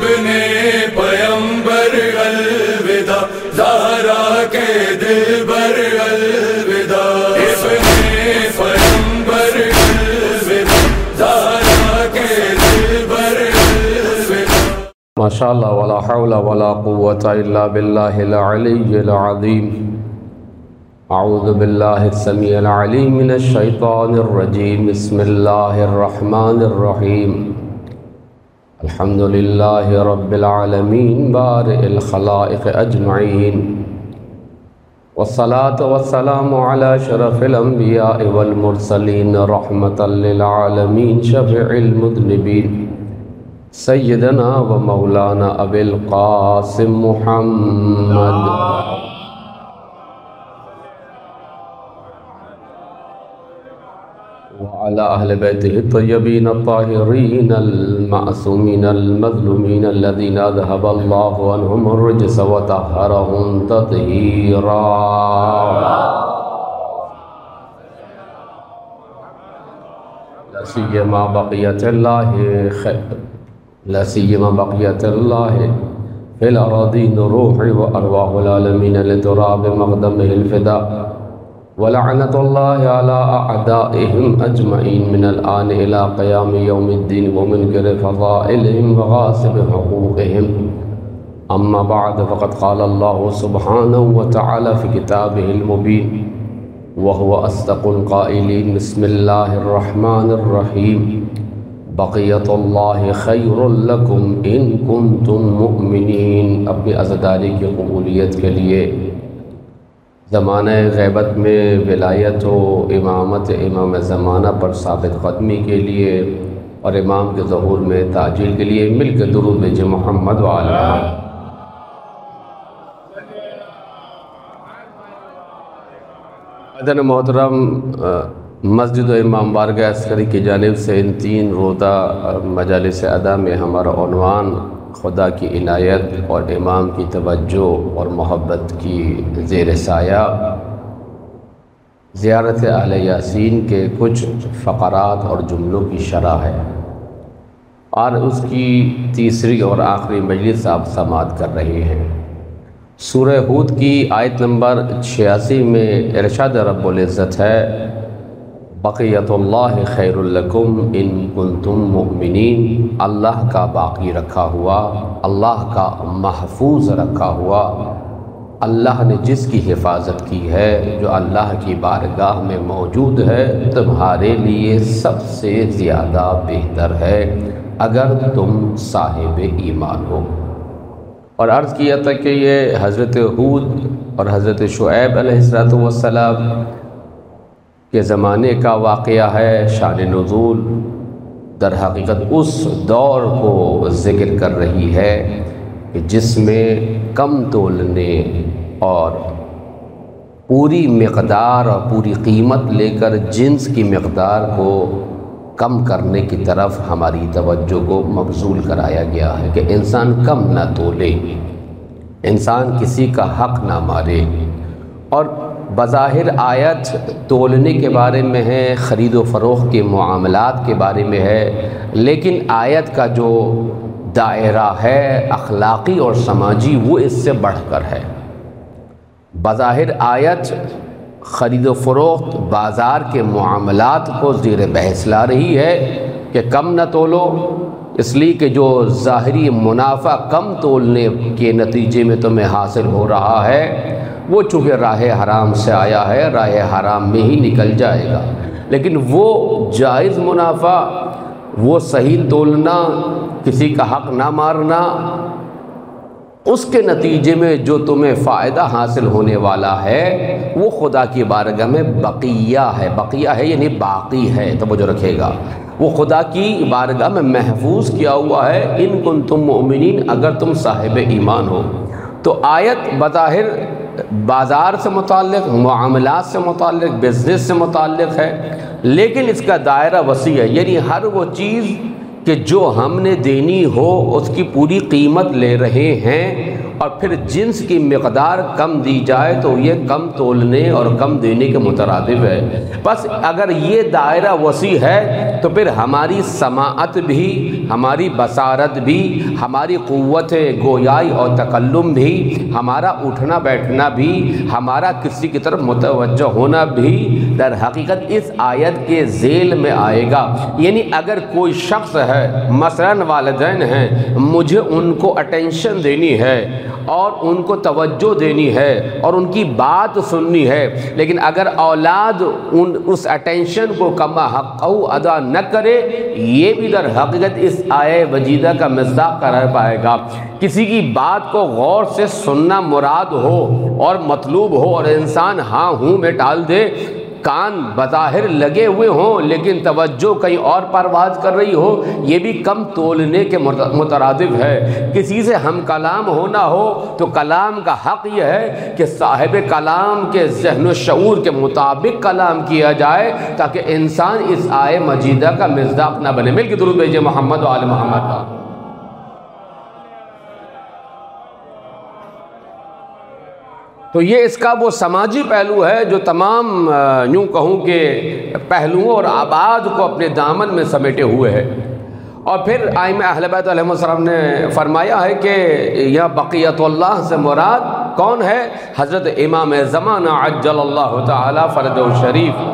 ابن پیمبر الوداع، زہرا کے دلبر الوداع، ابن پیمبر الوداع، زہرا کے دلبر الوداع۔ ماشاءاللہ ولا حول ولا قوة الا باللہ العلی العظیم۔ اعوذ باللہ السمیع العلیم من الشیطان الرجیم، بسم اللہ الرحمن الرحیم۔ الحمد للہ رب العالمین بارئ الخلائق اجمعین، والصلاة والسلام علی اشرف الانبیاء والمرسلین، رحمتا للعالمین، شفیع المذنبین، سیدنا و مولانا ابی القاسم محمد وعلى أهل بيته الطيبين الطاهرين المعصومين المظلومين الذين أذهب الله عنهم الرجس وطهرهم تطهيرا۔ لا سيما بقية الله في الأراضين روح وأرواح العالمين لتراب مقدمه الفداء، ولعنة الله على أعدائهم أجمعين من الآن إلى قيام يوم الدين، ومنكر فضائلهم وغاصب حقوقهم. أما بعد، فقد قال الله سبحانه وتعالى في كتابه المبين وهو أصدق القائلين، بسم الله الرحمن الرحيم، بقية الله خير لكم إن كنتم مؤمنين۔ اپنی عزاداری کی قبولیت کے لیے زمانہ غیبت میں ولایت و امامت امام زمانہ پر ثابت قدمی کے لیے اور امام کے ظہور میں تعجیل کے لیے مل کے درود بھیجیں محمد وعلی محمد۔ حضرت محترم، مسجد و امام بارگاہ عسکری کی جانب سے ان 3 روزہ مجالس ادا میں ہمارا عنوان خدا کی عنایت اور امام کی توجہ اور محبت کی زیر سایہ زیارت اہل یاسین کے کچھ فقرات اور جملوں کی شرح ہے، اور اس کی تیسری اور آخری مجلس آپ سماعت کر رہے ہیں۔ سورہ ہود کی آیت نمبر 86 میں ارشاد رب العزت ہے، بقیت اللہ خیر لکم ان کنتم مؤمنین، اللہ کا باقی رکھا ہوا، اللہ کا محفوظ رکھا ہوا، اللہ نے جس کی حفاظت کی ہے، جو اللہ کی بارگاہ میں موجود ہے، تمہارے لیے سب سے زیادہ بہتر ہے اگر تم صاحب ایمان ہو۔ اور عرض کیا تھا کہ یہ حضرت ہود اور حضرت شعیب علیہ السلام کے زمانے کا واقعہ ہے۔ شان نزول در حقیقت اس دور کو ذکر کر رہی ہے کہ جس میں کم تولنے اور پوری مقدار اور پوری قیمت لے کر جنس کی مقدار کو کم کرنے کی طرف ہماری توجہ کو مبذول کرایا گیا ہے کہ انسان کم نہ تولے، انسان کسی کا حق نہ مارے۔ اور بظاہر آیت تولنے کے بارے میں ہے، خرید و فروخت کے معاملات کے بارے میں ہے، لیکن آیت کا جو دائرہ ہے اخلاقی اور سماجی وہ اس سے بڑھ کر ہے۔ بظاہر آیت خرید و فروخت بازار کے معاملات کو زیر بحث لا رہی ہے کہ کم نہ تولو، اس لیے کہ جو ظاہری منافع کم تولنے کے نتیجے میں تمہیں حاصل ہو رہا ہے وہ چونکہ راہ حرام سے آیا ہے، راہ حرام میں ہی نکل جائے گا، لیکن وہ جائز منافع، وہ صحیح تولنا، کسی کا حق نہ مارنا، اس کے نتیجے میں جو تمہیں فائدہ حاصل ہونے والا ہے وہ خدا کی بارگاہ میں بقیہ ہے۔ بقیہ ہے یعنی باقی ہے، توجہ رکھے گا، وہ خدا کی بارگاہ میں محفوظ کیا ہوا ہے، ان کنتم مؤمنین، اگر تم صاحب ایمان ہو۔ تو آیت بظاہر بازار سے متعلق، معاملات سے متعلق، بزنس سے متعلق ہے، لیکن اس کا دائرہ وسیع ہے، یعنی ہر وہ چیز کہ جو ہم نے دینی ہو اس کی پوری قیمت لے رہے ہیں، اور پھر جنس کی مقدار کم دی جائے تو یہ کم تولنے اور کم دینے کے مترادف ہے۔ بس اگر یہ دائرہ وسیع ہے تو پھر ہماری سماعت بھی، ہماری بصارت بھی، ہماری قوت گویائی اور تکلم بھی، ہمارا اٹھنا بیٹھنا بھی، ہمارا کسی کی طرف متوجہ ہونا بھی در حقیقت اس آیت کے ذیل میں آئے گا۔ یعنی اگر کوئی شخص ہے، مثلاً والدین ہیں، مجھے ان کو اٹینشن دینی ہے اور ان کو توجہ دینی ہے اور ان کی بات سننی ہے، لیکن اگر اولاد اس اٹینشن کو کما حقہ ادا نہ کرے، یہ بھی در حقیقت اس آیہ وجیدہ کا مصداق قرار پائے گا۔ کسی کی بات کو غور سے سننا مراد ہو اور مطلوب ہو اور انسان ہاں ہوں میں ٹال دے، کان بظاہر لگے ہوئے ہوں لیکن توجہ کہیں اور پرواز کر رہی ہو، یہ بھی کم تولنے کے مترادف ہے۔ کسی سے ہم کلام ہونا ہو تو کلام کا حق یہ ہے کہ صاحب کلام کے ذہن و شعور کے مطابق کلام کیا جائے تاکہ انسان اس آیہ مجیدہ کا مصداق نہ بنے۔ مل کے درود بھیجئے محمد و آل محمد کا۔ تو یہ اس کا وہ سماجی پہلو ہے جو تمام یوں کہوں کہ پہلوؤں اور ابعاد کو اپنے دامن میں سمیٹے ہوئے ہے۔ اور پھر ائمہ اہل بیت علیہ السلام نے فرمایا ہے کہ یہ بقیت اللہ سے مراد کون ہے؟ حضرت امام زمانہ عجل اللہ تعالی فرجہ الشریف،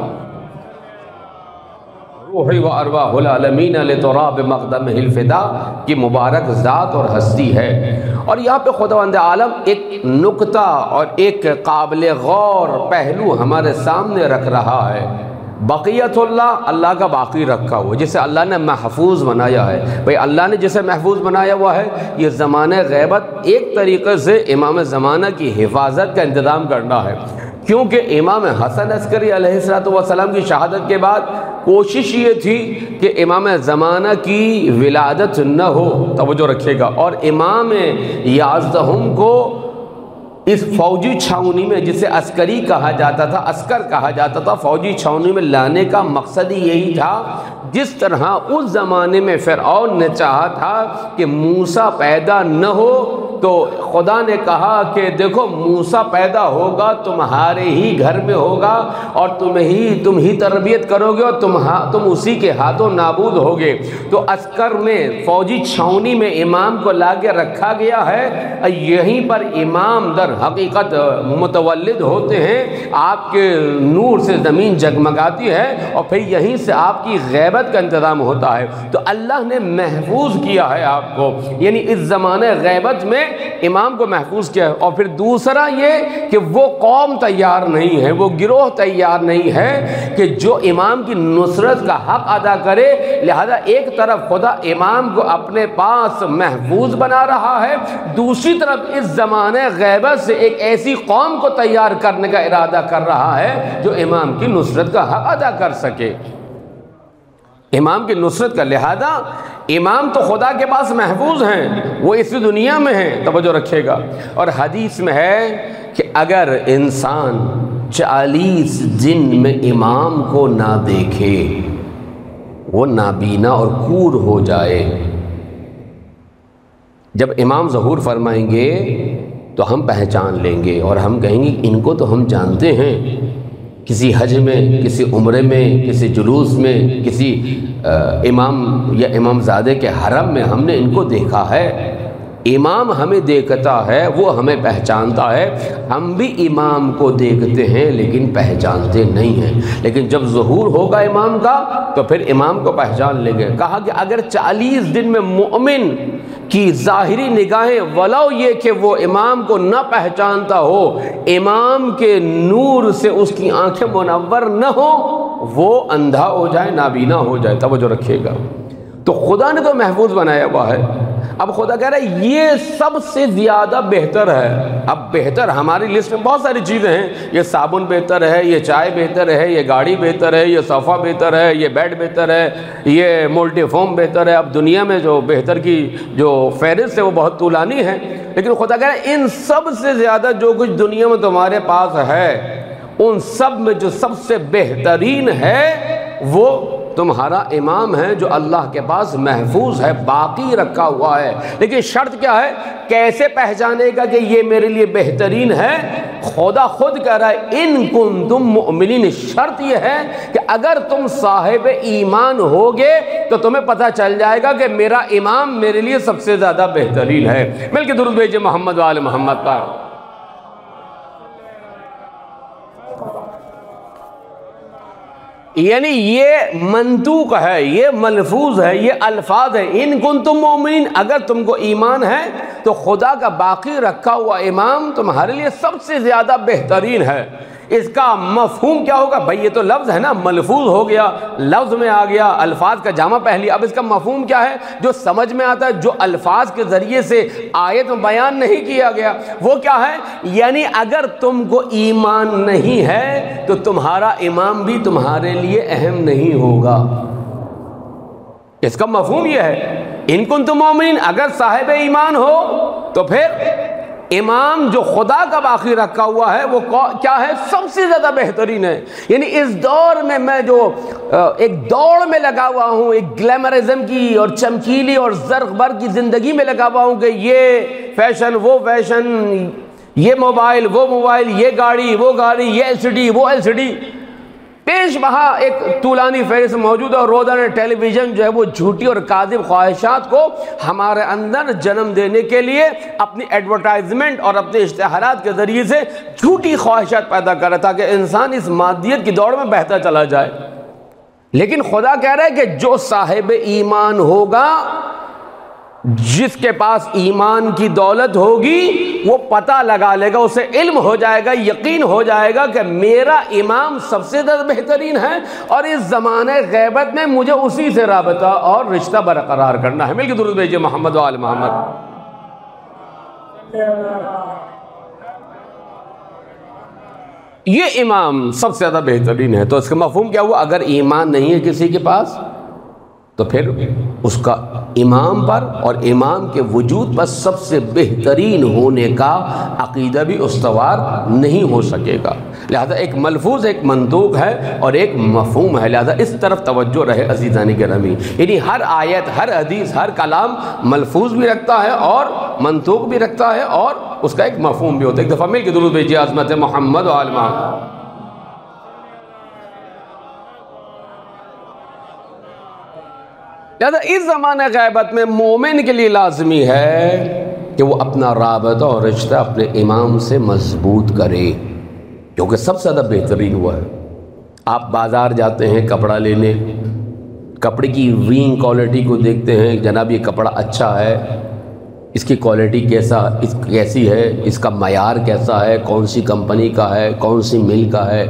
روحی و ارواح العالمین لتراب مقدمہ الفدا کی مبارک ذات اور ہستی ہے۔ اور یہاں پہ خداوند عالم ایک نکتہ اور ایک قابل غور پہلو ہمارے سامنے رکھ رہا ہے۔ بقیت اللہ، اللہ کا باقی رکھا ہوا، جسے اللہ نے محفوظ بنایا ہے۔ بھئی اللہ نے جسے محفوظ بنایا ہوا ہے، یہ زمانہ غیبت ایک طریقے سے امام زمانہ کی حفاظت کا انتظام کرنا ہے، کیونکہ امام حسن عسکری علیہ السلام کی شہادت کے بعد کوشش یہ تھی کہ امام زمانہ کی ولادت نہ ہو، توجہ رکھیے گا، اور امام یازدہم کو اس فوجی چھاؤنی میں، جسے عسکری کہا جاتا تھا، عسکر کہا جاتا تھا، فوجی چھاؤنی میں لانے کا مقصد ہی یہی تھا جس طرح اس زمانے میں فرعون نے چاہا تھا کہ موسیٰ پیدا نہ ہو، تو خدا نے کہا کہ دیکھو موسیٰ پیدا ہوگا تمہارے ہی گھر میں ہوگا اور تم ہی تربیت کرو گے اور تم اسی کے ہاتھوں نابود ہوگے۔ تو عسکر میں، فوجی چھاؤنی میں امام کو لا کے رکھا گیا ہے، یہیں پر امام در حقیقت متولد ہوتے ہیں، آپ کے نور سے زمین جگمگاتی ہے اور پھر یہیں سے آپ کی غیبت کا انتظام ہوتا ہے۔ تو اللہ نے محفوظ کیا ہے آپ کو، یعنی اس زمانہ غیبت میں امام کو محفوظ کیا ہے۔ اور پھر دوسرا یہ کہ وہ قوم تیار نہیں ہے، وہ گروہ تیار نہیں ہے کہ جو امام کی نصرت کا حق ادا کرے، لہذا ایک طرف خدا امام کو اپنے پاس محفوظ بنا رہا ہے، دوسری طرف اس زمانہ غیبت سے ایک ایسی قوم کو تیار کرنے کا ارادہ کر رہا ہے جو امام کی نصرت کا حق ادا کر سکے، امام کی نصرت کا۔ لہذا امام تو خدا کے پاس محفوظ ہیں، وہ اسی دنیا میں ہیں، توجہ رکھے گا۔ اور حدیث میں ہے کہ اگر انسان 40 دن میں امام کو نہ دیکھے، وہ نابینا اور کور ہو جائے، جب امام ظہور فرمائیں گے تو ہم پہچان لیں گے اور ہم کہیں گے ان کو تو ہم جانتے ہیں، کسی حج میں، کسی عمرے میں، کسی جلوس میں، کسی امام یا امام زادے کے حرم میں ہم نے ان کو دیکھا ہے۔ امام ہمیں دیکھتا ہے، وہ ہمیں پہچانتا ہے، ہم بھی امام کو دیکھتے ہیں لیکن پہچانتے نہیں ہیں، لیکن جب ظہور ہوگا امام کا تو پھر امام کو پہچان لیں گے۔ کہا کہ اگر 40 دن میں مؤمن کی ظاہری نگاہیں ولو یہ کہ وہ امام کو نہ پہچانتا ہو، امام کے نور سے اس کی آنکھیں منور نہ ہو، وہ اندھا ہو جائے، نابینا ہو جائے، توجہ رکھیے گا۔ تو خدا نے تو محفوظ بنایا ہوا ہے۔ اب خدا کہہ رہا ہے یہ سب سے زیادہ بہتر ہے۔ اب بہتر ہماری لسٹ میں بہت ساری چیزیں ہیں، یہ صابن بہتر ہے، یہ چائے بہتر ہے، یہ گاڑی بہتر ہے، یہ صوفہ بہتر ہے، یہ بیڈ بہتر ہے، یہ ملٹی فارم بہتر ہے۔ اب دنیا میں جو بہتر کی جو فہرست ہے وہ بہت طولانی ہے، لیکن خدا کہہ رہا ہے ان سب سے زیادہ جو کچھ دنیا میں تمہارے پاس ہے، ان سب میں جو سب سے بہترین ہے وہ تمہارا امام ہے جو اللہ کے پاس محفوظ ہے، باقی رکھا ہوا ہے۔ لیکن شرط کیا ہے؟ کیسے پہچانے گا کہ یہ میرے لیے بہترین ہے؟ خدا خود کہہ رہا ہے ان کنتم مؤمنین، شرط یہ ہے کہ اگر تم صاحب ایمان ہوگے تو تمہیں پتہ چل جائے گا کہ میرا امام میرے لیے سب سے زیادہ بہترین ہے۔ مل کے درود بھیجئے محمد و آل محمد پر۔ یعنی یہ منطوق ہے، یہ ملفوظ ہے، یہ الفاظ ہے، ان کنتم مؤمنین، اگر تم کو ایمان ہے تو خدا کا باقی رکھا ہوا امام تمہارے لیے سب سے زیادہ بہترین ہے۔ اس کا مفہوم کیا ہوگا؟ بھائی یہ تو لفظ ہے نا، ملفوظ ہو گیا، لفظ میں آ گیا، الفاظ کا جامع پہن لیا۔ اب اس کا مفہوم کیا ہے جو سمجھ میں آتا ہے، جو الفاظ کے ذریعے سے آیت میں بیان نہیں کیا گیا، وہ کیا ہے؟ یعنی اگر تم کو ایمان نہیں ہے تو تمہارا امام بھی تمہارے لیے اہم نہیں ہوگا۔ اس کا مفہوم یہ ہے ان کنتم مومنین، اگر صاحب ایمان ہو تو پھر امام جو خدا کا باقی رکھا ہوا ہے وہ کیا ہے؟ سب سے زیادہ بہترین ہے۔ یعنی اس دور میں جو ایک دوڑ میں لگا ہوا ہوں، ایک گلیمرزم کی اور چمکیلی اور زرق بر کی زندگی میں لگا ہوا ہوں کہ یہ فیشن وہ فیشن، یہ موبائل وہ موبائل، یہ گاڑی وہ گاڑی، یہ ایل سی ڈی وہ ایل سی ڈی، پیش بہا ایک طولانی فہرست موجود ہے۔ اور روزانہ ٹیلی ویژن جو ہے وہ جھوٹی اور کاذب خواہشات کو ہمارے اندر جنم دینے کے لیے اپنی ایڈورٹائزمنٹ اور اپنے اشتہارات کے ذریعے سے جھوٹی خواہشات پیدا کر رہا ہے تاکہ انسان اس مادیت کی دوڑ میں بہتا چلا جائے۔ لیکن خدا کہہ رہا ہے کہ جو صاحب ایمان ہوگا، جس کے پاس ایمان کی دولت ہوگی، وہ پتہ لگا لے گا، اسے علم ہو جائے گا، یقین ہو جائے گا کہ میرا امام سب سے زیادہ بہترین ہے اور اس زمانے غیبت میں مجھے اسی سے رابطہ اور رشتہ برقرار کرنا ہے۔ مل کے درود بھیجئے محمد و آل محمد۔ یہ امام سب سے زیادہ بہترین ہے۔ تو اس کا مفہوم کیا ہوا؟ اگر ایمان نہیں ہے کسی کے پاس تو پھر اس کا امام پر اور امام کے وجود پر سب سے بہترین ہونے کا عقیدہ بھی استوار نہیں ہو سکے گا۔ لہذا ایک ملفوظ، ایک منطوق ہے اور ایک مفہوم ہے، لہذا اس طرف توجہ رہے عزیزان گرامی۔ یعنی ہر آیت، ہر حدیث، ہر کلام ملفوظ بھی رکھتا ہے اور منطوق بھی رکھتا ہے اور اس کا ایک مفہوم بھی ہوتا ہے۔ ایک دفعہ مل کے درود بھیجئے عظمت محمد و آل محمد۔ لہذا اس زمانہ غیبت میں مومن کے لیے لازمی ہے کہ وہ اپنا رابطہ اور رشتہ اپنے امام سے مضبوط کرے، کیونکہ سب سے زیادہ بہترین ہوا ہے۔ آپ بازار جاتے ہیں کپڑا لینے، کپڑے کی وینگ کوالٹی کو دیکھتے ہیں، جناب یہ کپڑا اچھا ہے، اس کی کوالٹی کیسی ہے، اس کا معیار کیسا ہے، کون سی کمپنی کا ہے، کون سی مل کا ہے۔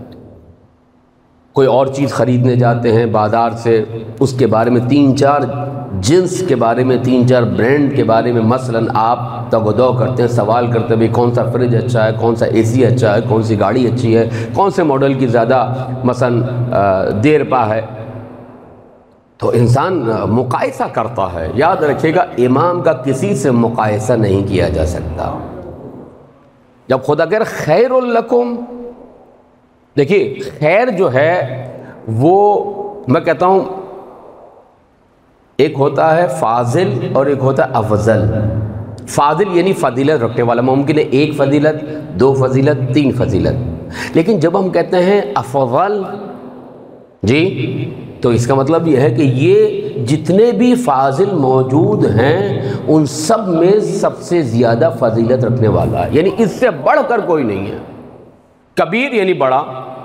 کوئی اور چیز خریدنے جاتے ہیں بازار سے، اس کے بارے میں 3-4 جنس کے بارے میں، 3-4 برانڈ کے بارے میں مثلاً آپ تگ و دو کرتے ہیں، سوال کرتے ہیں بھئی کون سا فریج اچھا ہے، کون سا اے سی اچھا ہے، کون سی گاڑی اچھی ہے، کون سے ماڈل کی زیادہ مثلاً دیر پا ہے۔ تو انسان مقایسہ کرتا ہے۔ یاد رکھیے گا امام کا کسی سے مقایسہ نہیں کیا جا سکتا۔ جب خدا کہہ رہا خیر لکم، دیکھیے خیر جو ہے وہ میں کہتا ہوں ایک ہوتا ہے فاضل اور ایک ہوتا ہے افضل۔ فاضل یعنی فضیلت رکھنے والا، ممکن ہے 1 فضیلت، 2 فضیلت، 3 فضیلت۔ لیکن جب ہم کہتے ہیں افضل جی، تو اس کا مطلب یہ ہے کہ یہ جتنے بھی فاضل موجود ہیں ان سب میں سب سے زیادہ فضیلت رکھنے والا ہے، یعنی اس سے بڑھ کر کوئی نہیں ہے۔ کبیر یعنی بڑا،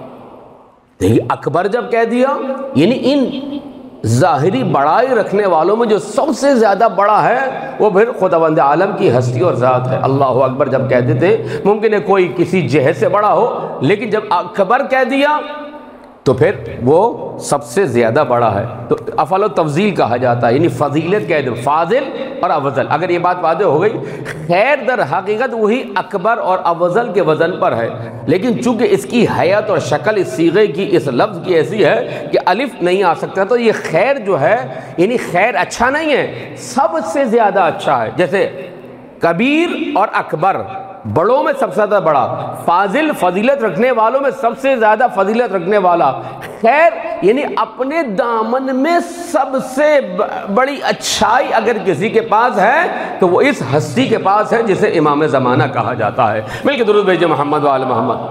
اکبر جب کہہ دیا یعنی ان ظاہری بڑائی رکھنے والوں میں جو سب سے زیادہ بڑا ہے وہ پھر خداوند عالم کی ہستی اور ذات ہے۔ اللہ اکبر جب کہہ دیتے ہیں، ممکن ہے کوئی کسی جہت سے بڑا ہو، لیکن جب اکبر کہہ دیا تو پھر وہ سب سے زیادہ بڑا ہے۔ تو افعال و تفضیل کہا جاتا ہے، یعنی فضیلت کہہ دیں، فاضل اور افضل۔ اگر یہ بات واضح ہو گئی، خیر در حقیقت وہی اکبر اور افضل کے وزن پر ہے، لیکن چونکہ اس کی حیت اور شکل اس صیغے کی، اس لفظ کی ایسی ہے کہ الف نہیں آ سکتا، تو یہ خیر جو ہے یعنی خیر اچھا نہیں ہے، سب سے زیادہ اچھا ہے۔ جیسے کبیر اور اکبر بڑوں میں سب سے زیادہ بڑا، فاضل فضیلت رکھنے والوں میں سب سے زیادہ فضیلت رکھنے والا، خیر یعنی اپنے دامن میں سب سے بڑی اچھائی اگر کسی کے پاس ہے تو وہ اس ہستی کے پاس ہے جسے امام زمانہ کہا جاتا ہے۔ مل کے درود بھیجے محمد و آل محمد۔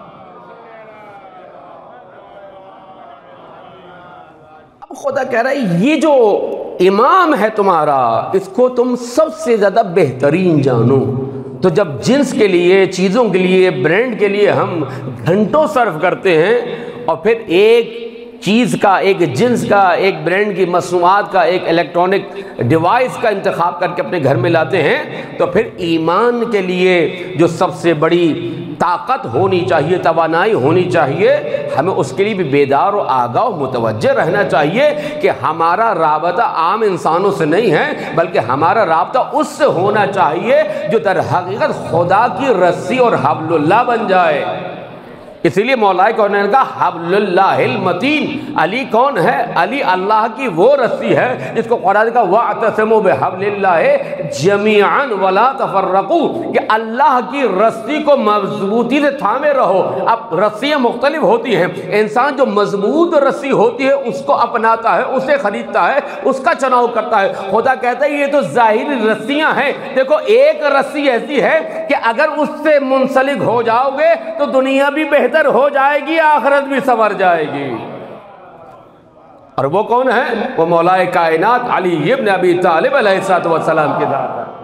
اب خدا کہہ رہا ہے یہ جو امام ہے تمہارا اس کو تم سب سے زیادہ بہترین جانو۔ تو جب جنس کے لیے، چیزوں کے لیے، برانڈ کے لیے ہم گھنٹوں صرف کرتے ہیں اور پھر ایک چیز کا، ایک جنس کا، ایک برانڈ کی مصنوعات کا، ایک الیکٹرانک ڈیوائس کا انتخاب کر کے اپنے گھر میں لاتے ہیں، تو پھر ایمان کے لیے جو سب سے بڑی طاقت ہونی چاہیے، توانائی ہونی چاہیے، ہمیں اس کے لیے بھی بیدار و آگاہ و متوجہ رہنا چاہیے کہ ہمارا رابطہ عام انسانوں سے نہیں ہے بلکہ ہمارا رابطہ اس سے ہونا چاہیے جو در حقیقت خدا کی رسی اور حبل اللہ بن جائے۔ اسی لیے مولا کون نے کہا حبل اللہ المتین، علی کون ہے؟ علی اللہ کی وہ رسی ہے جس کو قرآن کا واعتصموا بحبل اللہ جمیعا ولا تفرقوا، کہ اللہ کی رسی کو مضبوطی سے تھامے رہو۔ اب رسیاں مختلف ہوتی ہیں، انسان جو مضبوط رسی ہوتی ہے اس کو اپناتا ہے، اسے خریدتا ہے، اس کا چناؤ کرتا ہے۔ خدا کہتا ہے یہ تو ظاہری رسیاں ہیں، دیکھو ایک رسی ایسی ہے کہ اگر اس سے منسلک ہو جاؤ گے تو دنیا بھی بہتر ہو جائے گی، آخرت بھی سنور جائے گی۔ اور وہ کون ہے؟ وہ مولا کائنات علی ابن ابی طالب علیہ السلام کی ذات ہے۔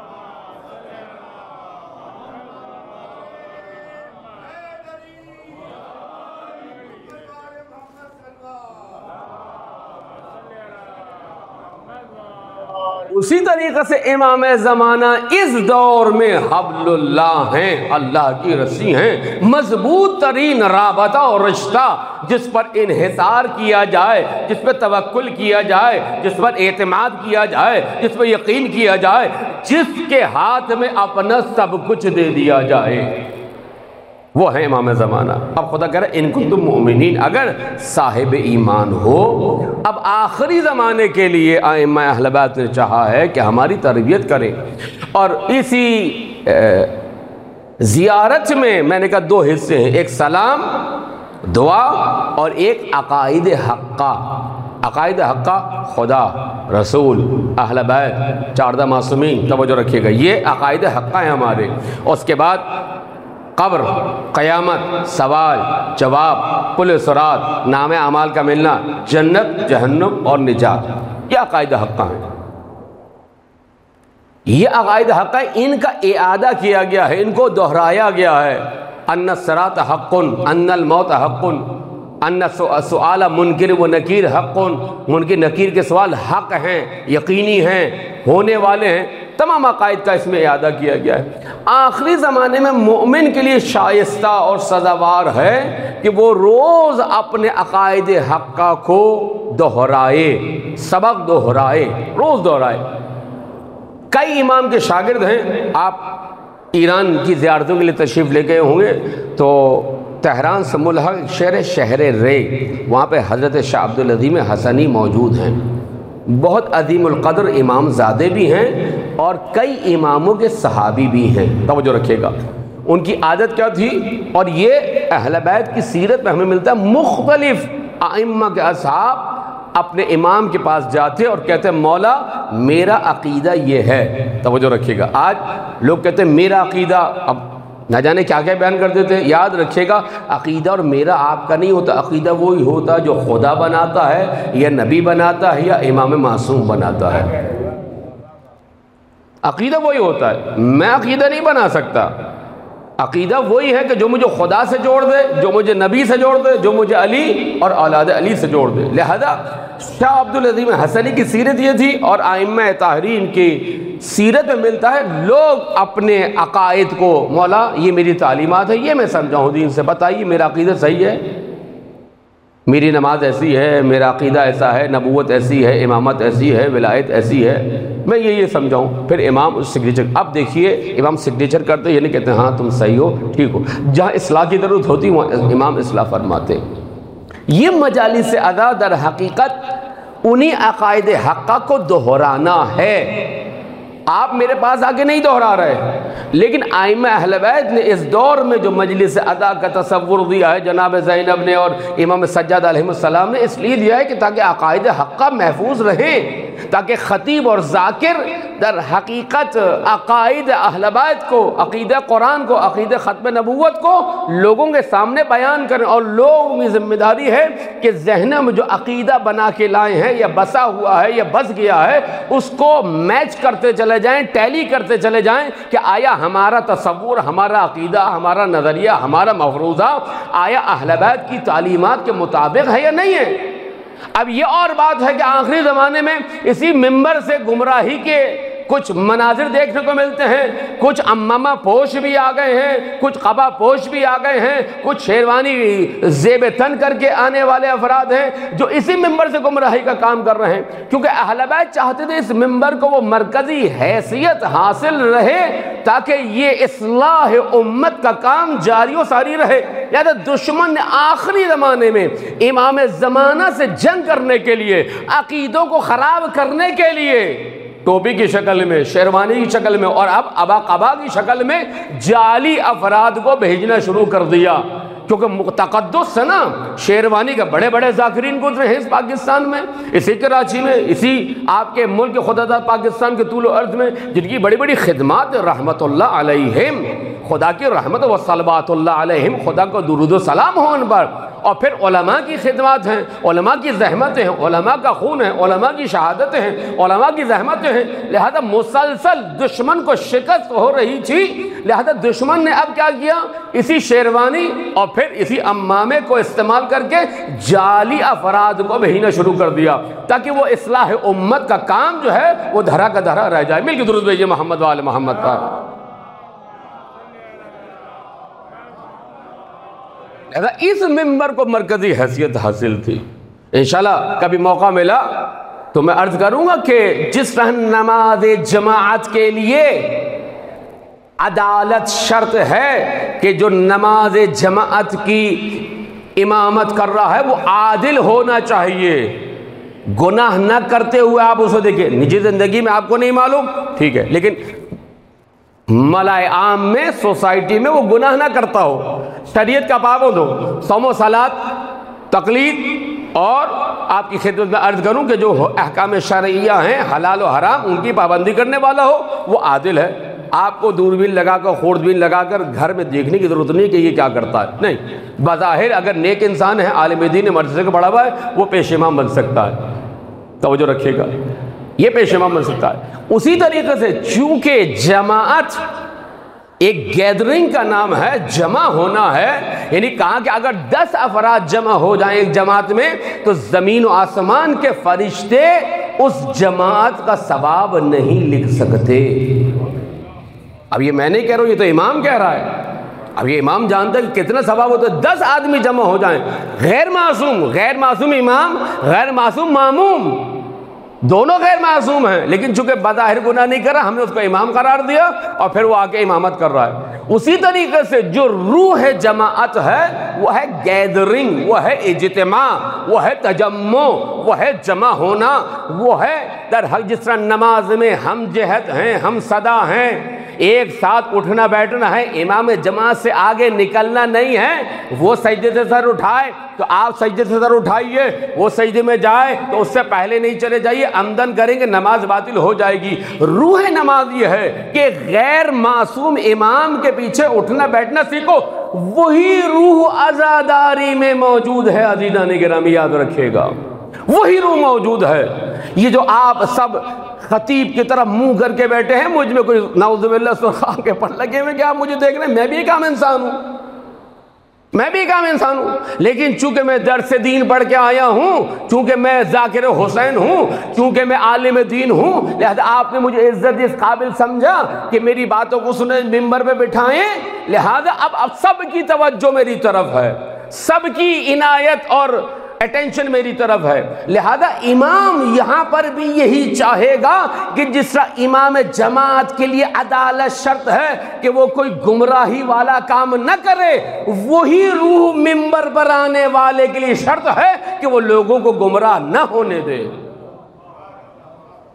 اسی طریقے سے امام زمانہ اس دور میں حبل اللہ ہیں، اللہ کی رسی ہیں، مضبوط ترین رابطہ اور رشتہ جس پر انحصار کیا جائے، جس پر توکل کیا جائے، جس پر اعتماد کیا جائے، جس پر یقین کیا جائے، جس کے ہاتھ میں اپنا سب کچھ دے دیا جائے، وہ ہے امام زمانہ۔ اب خدا کہہ رہا ہے ان کنتم مؤمنین، اگر صاحب ایمان ہو۔ اب آخری زمانے کے لیے ائمہ اہل بیت نے چاہا ہے کہ ہماری تربیت کریں، اور اسی زیارت میں نے کہا دو حصے ہیں، ایک سلام دعا اور ایک عقائد حقہ۔ عقائد حقہ خدا، رسول، اہل بیت، 14 معصومین، توجہ رکھیے گا، یہ عقائد حقہ ہیں ہمارے۔ اور اس کے بعد قبر، قیامت، سوال جواب، پل صراط، نام اعمال کا ملنا، جنت جہنم اور نجات، یہ عقائد حقہ ہیں۔ یہ عقائد حقہ ان کا اعادہ کیا گیا ہے، ان کو دہرایا گیا ہے۔ ان الصراط حق، ان الموت حق، ان سؤال منکر و نکیر حق، منکر نکیر کے سوال حق ہیں، یقینی ہیں، ہونے والے ہیں، تمام عقائد کا اس میں اعادہ کیا گیا ہے۔ آخری زمانے میں مومن کے لیے شائستہ اور سزاوار ہے کہ وہ روز اپنے عقائد حقہ کو دہرائے، سبق دہرائے، روز دہرائے۔ کئی امام کے شاگرد ہیں، آپ ایران کی زیارتوں کے لیے تشریف لے گئے ہوں گے تو تہران سے ملحق شہر رے، وہاں پہ حضرت شاہ عبدالعظیم حسنی موجود ہیں، بہت عظیم القدر امام زادے بھی ہیں اور کئی اماموں کے صحابی بھی ہیں، توجہ رکھیے گا۔ ان کی عادت کیا تھی، اور یہ اہل بیت کی سیرت میں ہمیں ملتا ہے، مختلف ائمہ کے اصحاب اپنے امام کے پاس جاتے اور کہتے ہیں مولا میرا عقیدہ یہ ہے، توجہ رکھیے گا۔ آج لوگ کہتے ہیں میرا عقیدہ، اب نہ جانے کیا کیا بیان کر دیتے ہیں۔ یاد رکھیے گا عقیدہ اور میرا آپ کا نہیں ہوتا، عقیدہ وہی ہوتا جو خدا بناتا ہے یا نبی بناتا ہے یا امام معصوم بناتا ہے۔ عقیدہ وہی ہوتا ہے، میں عقیدہ نہیں بنا سکتا۔ عقیدہ وہی ہے کہ جو مجھے خدا سے جوڑ دے، جو مجھے نبی سے جوڑ دے، جو مجھے علی اور اولاد علی سے جوڑ دے۔ لہذا شاہ عبدالعظیم حسنی کی سیرت یہ تھی، اور ائمہ طاہرین کی سیرت میں ملتا ہے لوگ اپنے عقائد کو، مولا یہ میری تعلیمات ہے، یہ میں سمجھا ہوں دین سے، بتائیے میرا عقیدہ صحیح ہے، میری نماز ایسی ہے، میرا عقیدہ ایسا ہے، نبوت ایسی ہے، امامت ایسی ہے، ولایت ایسی ہے، میں یہ سمجھاؤں۔ پھر امام سگنیچر، اب دیکھیے امام سگنیچر کرتے، یہ نہیں کہتے ہاں تم صحیح ہو، ٹھیک ہو، جہاں اصلاح کی ضرورت ہوتی وہاں امام اصلاح فرماتے۔ یہ مجالس ادا در حقیقت انہی عقائد حقہ کو دہرانا ہے آپ میرے پاس آ کے نہیں دہرا رہے، لیکن ائمہ اہل بیت نے اس دور میں جو مجلس ادا کا تصور دیا ہے جناب زینب نے اور امام سجاد علیہ السلام نے، اس لیے دیا ہے کہ تاکہ عقائد حقہ محفوظ رہیں، تاکہ خطیب اور ذاکر در حقیقت عقائد اہل بیت کو، عقیدہ قرآن کو، عقیدہ ختم نبوت کو لوگوں کے سامنے بیان کریں، اور لوگوں کی ذمہ داری ہے کہ ذہن میں جو عقیدہ بنا کے لائے ہیں یا بسا ہوا ہے یا بس گیا ہے اس کو میچ کرتے چلے جائیں، ٹیلی کرتے چلے جائیں کہ آیا ہمارا تصور، ہمارا عقیدہ، ہمارا نظریہ، ہمارا مفروضہ آیا اہل بیت کی تعلیمات کے مطابق ہے یا نہیں ہے۔ اب یہ اور بات ہے کہ آخری زمانے میں اسی منبر سے گمراہی کے کچھ مناظر دیکھنے کو ملتے ہیں، کچھ عمامہ پوش بھی آ گئے ہیں، کچھ قبا پوش بھی آ گئے ہیں، کچھ شیروانی زیب تن کر کے آنے والے افراد ہیں جو اسی منبر سے گمراہی کا کام کر رہے ہیں، کیونکہ اہل بیت چاہتے تھے اس منبر کو وہ مرکزی حیثیت حاصل رہے تاکہ یہ اصلاح امت کا کام جاری و ساری رہے۔ لہذا دشمن نے آخری زمانے میں امام زمانہ سے جنگ کرنے کے لیے، عقیدوں کو خراب کرنے کے لیے ٹوپی کی شکل میں، شیروانی کی شکل میں اور اب ابا قبا کی شکل میں جعلی افراد کو بھیجنا شروع کر دیا، کیونکہ تقدس سے نا شیروانی کا بڑے بڑے ذاکرین گزرے ہیں اس پاکستان میں، اسی کراچی میں، اسی آپ کے ملک خدا داد پاکستان کے طول و عرض میں، جن کی بڑی بڑی خدمات رحمت اللہ علیہم، خدا کی رحمت و صلوات اللہ علیہم، خدا کو درود و سلام ہو ان پر، اور پھر علماء کی خدمات ہیں، علماء کی زحمتیں ہیں، علماء کا خون ہے، علماء کی شہادتیں ہیں، علماء کی زحمتیں ہیں، لہذا مسلسل دشمن کو شکست ہو رہی تھی، لہذا دشمن نے اب کیا کیا، اسی شیروانی اور پھر اسی عمامے کو استعمال کر کے جعلی افراد کو بھیجنا شروع کر دیا تاکہ وہ اصلاح امت کا کام جو ہے وہ دھرا کا دھرا رہ جائے۔ مل کے درود بھیجئے محمد وآل محمد کا۔ لہذا اس منبر کو مرکزی حیثیت حاصل تھی۔ انشاءاللہ کبھی موقع ملا تو میں عرض کروں گا کہ جس طرح نماز جماعت کے لیے عدالت شرط ہے کہ جو نماز جماعت کی امامت کر رہا ہے وہ عادل ہونا چاہیے، گناہ نہ کرتے ہوئے آپ اسے دیکھیں، نجی زندگی میں آپ کو نہیں معلوم ٹھیک ہے، لیکن ملائے عام میں، سوسائٹی میں وہ گناہ نہ کرتا ہو، شریعت کا پابند ہو، صوم و صلات، تقلید، اور آپ کی خدمت میں عرض کروں کہ جو احکام شرعیہ ہیں حلال و حرام ان کی پابندی کرنے والا ہو، وہ عادل ہے۔ آپ کو دوربین لگا کر، خوردبین لگا کر گھر میں دیکھنے کی ضرورت نہیں کہ یہ کیا کرتا ہے، نہیں، بظاہر اگر نیک انسان ہے، عالم دین مدرسے کا پڑھا ہوا ہے، وہ پیش امام بن سکتا ہے، توجہ رکھیے گا، یہ پیش امام بن سکتا ہے۔ اسی طریقے سے چونکہ جماعت ایک گیدرنگ کا نام ہے، جمع ہونا ہے، یعنی کہا کہ اگر 10 افراد جمع ہو جائیں ایک جماعت میں تو زمین و آسمان کے فرشتے اس جماعت کا ثواب نہیں لکھ سکتے۔ اب یہ میں نہیں کہہ رہا ہوں، یہ تو امام کہہ رہا ہے۔ اب یہ امام جانتا ہے کہ کتنا ثواب ہوتا ہے، 10 آدمی جمع ہو جائیں، غیر معصوم امام، غیر معصوم ماموم، دونوں غیر معصوم ہیں، لیکن چونکہ بظاہر گناہ نہیں کر رہا، ہم نے اس کو امام قرار دیا اور پھر وہ آ کے امامت کر رہا ہے۔ اسی طریقے سے جو روح جماعت ہے وہ ہے گیدرنگ، وہ ہے اجتماع، وہ ہے تجمع، وہ ہے جمع ہونا، وہ ہے در حق جس طرح نماز میں ہم جہت ہیں، ہم صدا ہیں، ایک ساتھ اٹھنا بیٹھنا ہے، امام جماعت سے آگے نکلنا نہیں ہے، وہ سجدے سے سر اٹھائے تو آپ سجدے سے سر اٹھائیے، وہ سجدے میں جائے تو اس سے پہلے نہیں چلے جائیے، عمدن کریں گے نماز باطل ہو جائے گی۔ روح نماز یہ ہے کہ غیر معصوم امام کے پیچھے اٹھنا بیٹھنا سیکھو، وہی روح عزاداری میں موجود ہے، عزیزان گرامی یاد رکھیے گا، وہی روح موجود ہے۔ یہ جو آپ سب خطیب کی طرف منہ کر کے بیٹھے ہیں، مجھ میں کوئی نعوذ باللہ سرخان کے پڑھ لگے ہوئے کہ آپ مجھے دیکھ رہے ہیں، میں بھی ایک عام انسان ہوں، میں بھی ایک عام انسان ہوں، لیکن چونکہ میں درس دین پڑھ کے آیا ہوں، چونکہ میں ذاکر حسین ہوں، چونکہ میں عالم دین ہوں، لہذا آپ نے مجھے عزت اس قابل سمجھا کہ میری باتوں کو سنیں، منبر پہ بٹھائیں، لہذا اب سب کی توجہ میری طرف ہے، سب کی عنایت اور اٹینشن میری طرف ہے، لہذا امام یہاں پر بھی یہی چاہے گا کہ جس طرح امام جماعت کے لیے عدالت شرط ہے کہ وہ کوئی گمراہی والا کام نہ کرے، وہی روح منبر پر آنے والے کے لیے شرط ہے کہ وہ لوگوں کو گمراہ نہ ہونے دے۔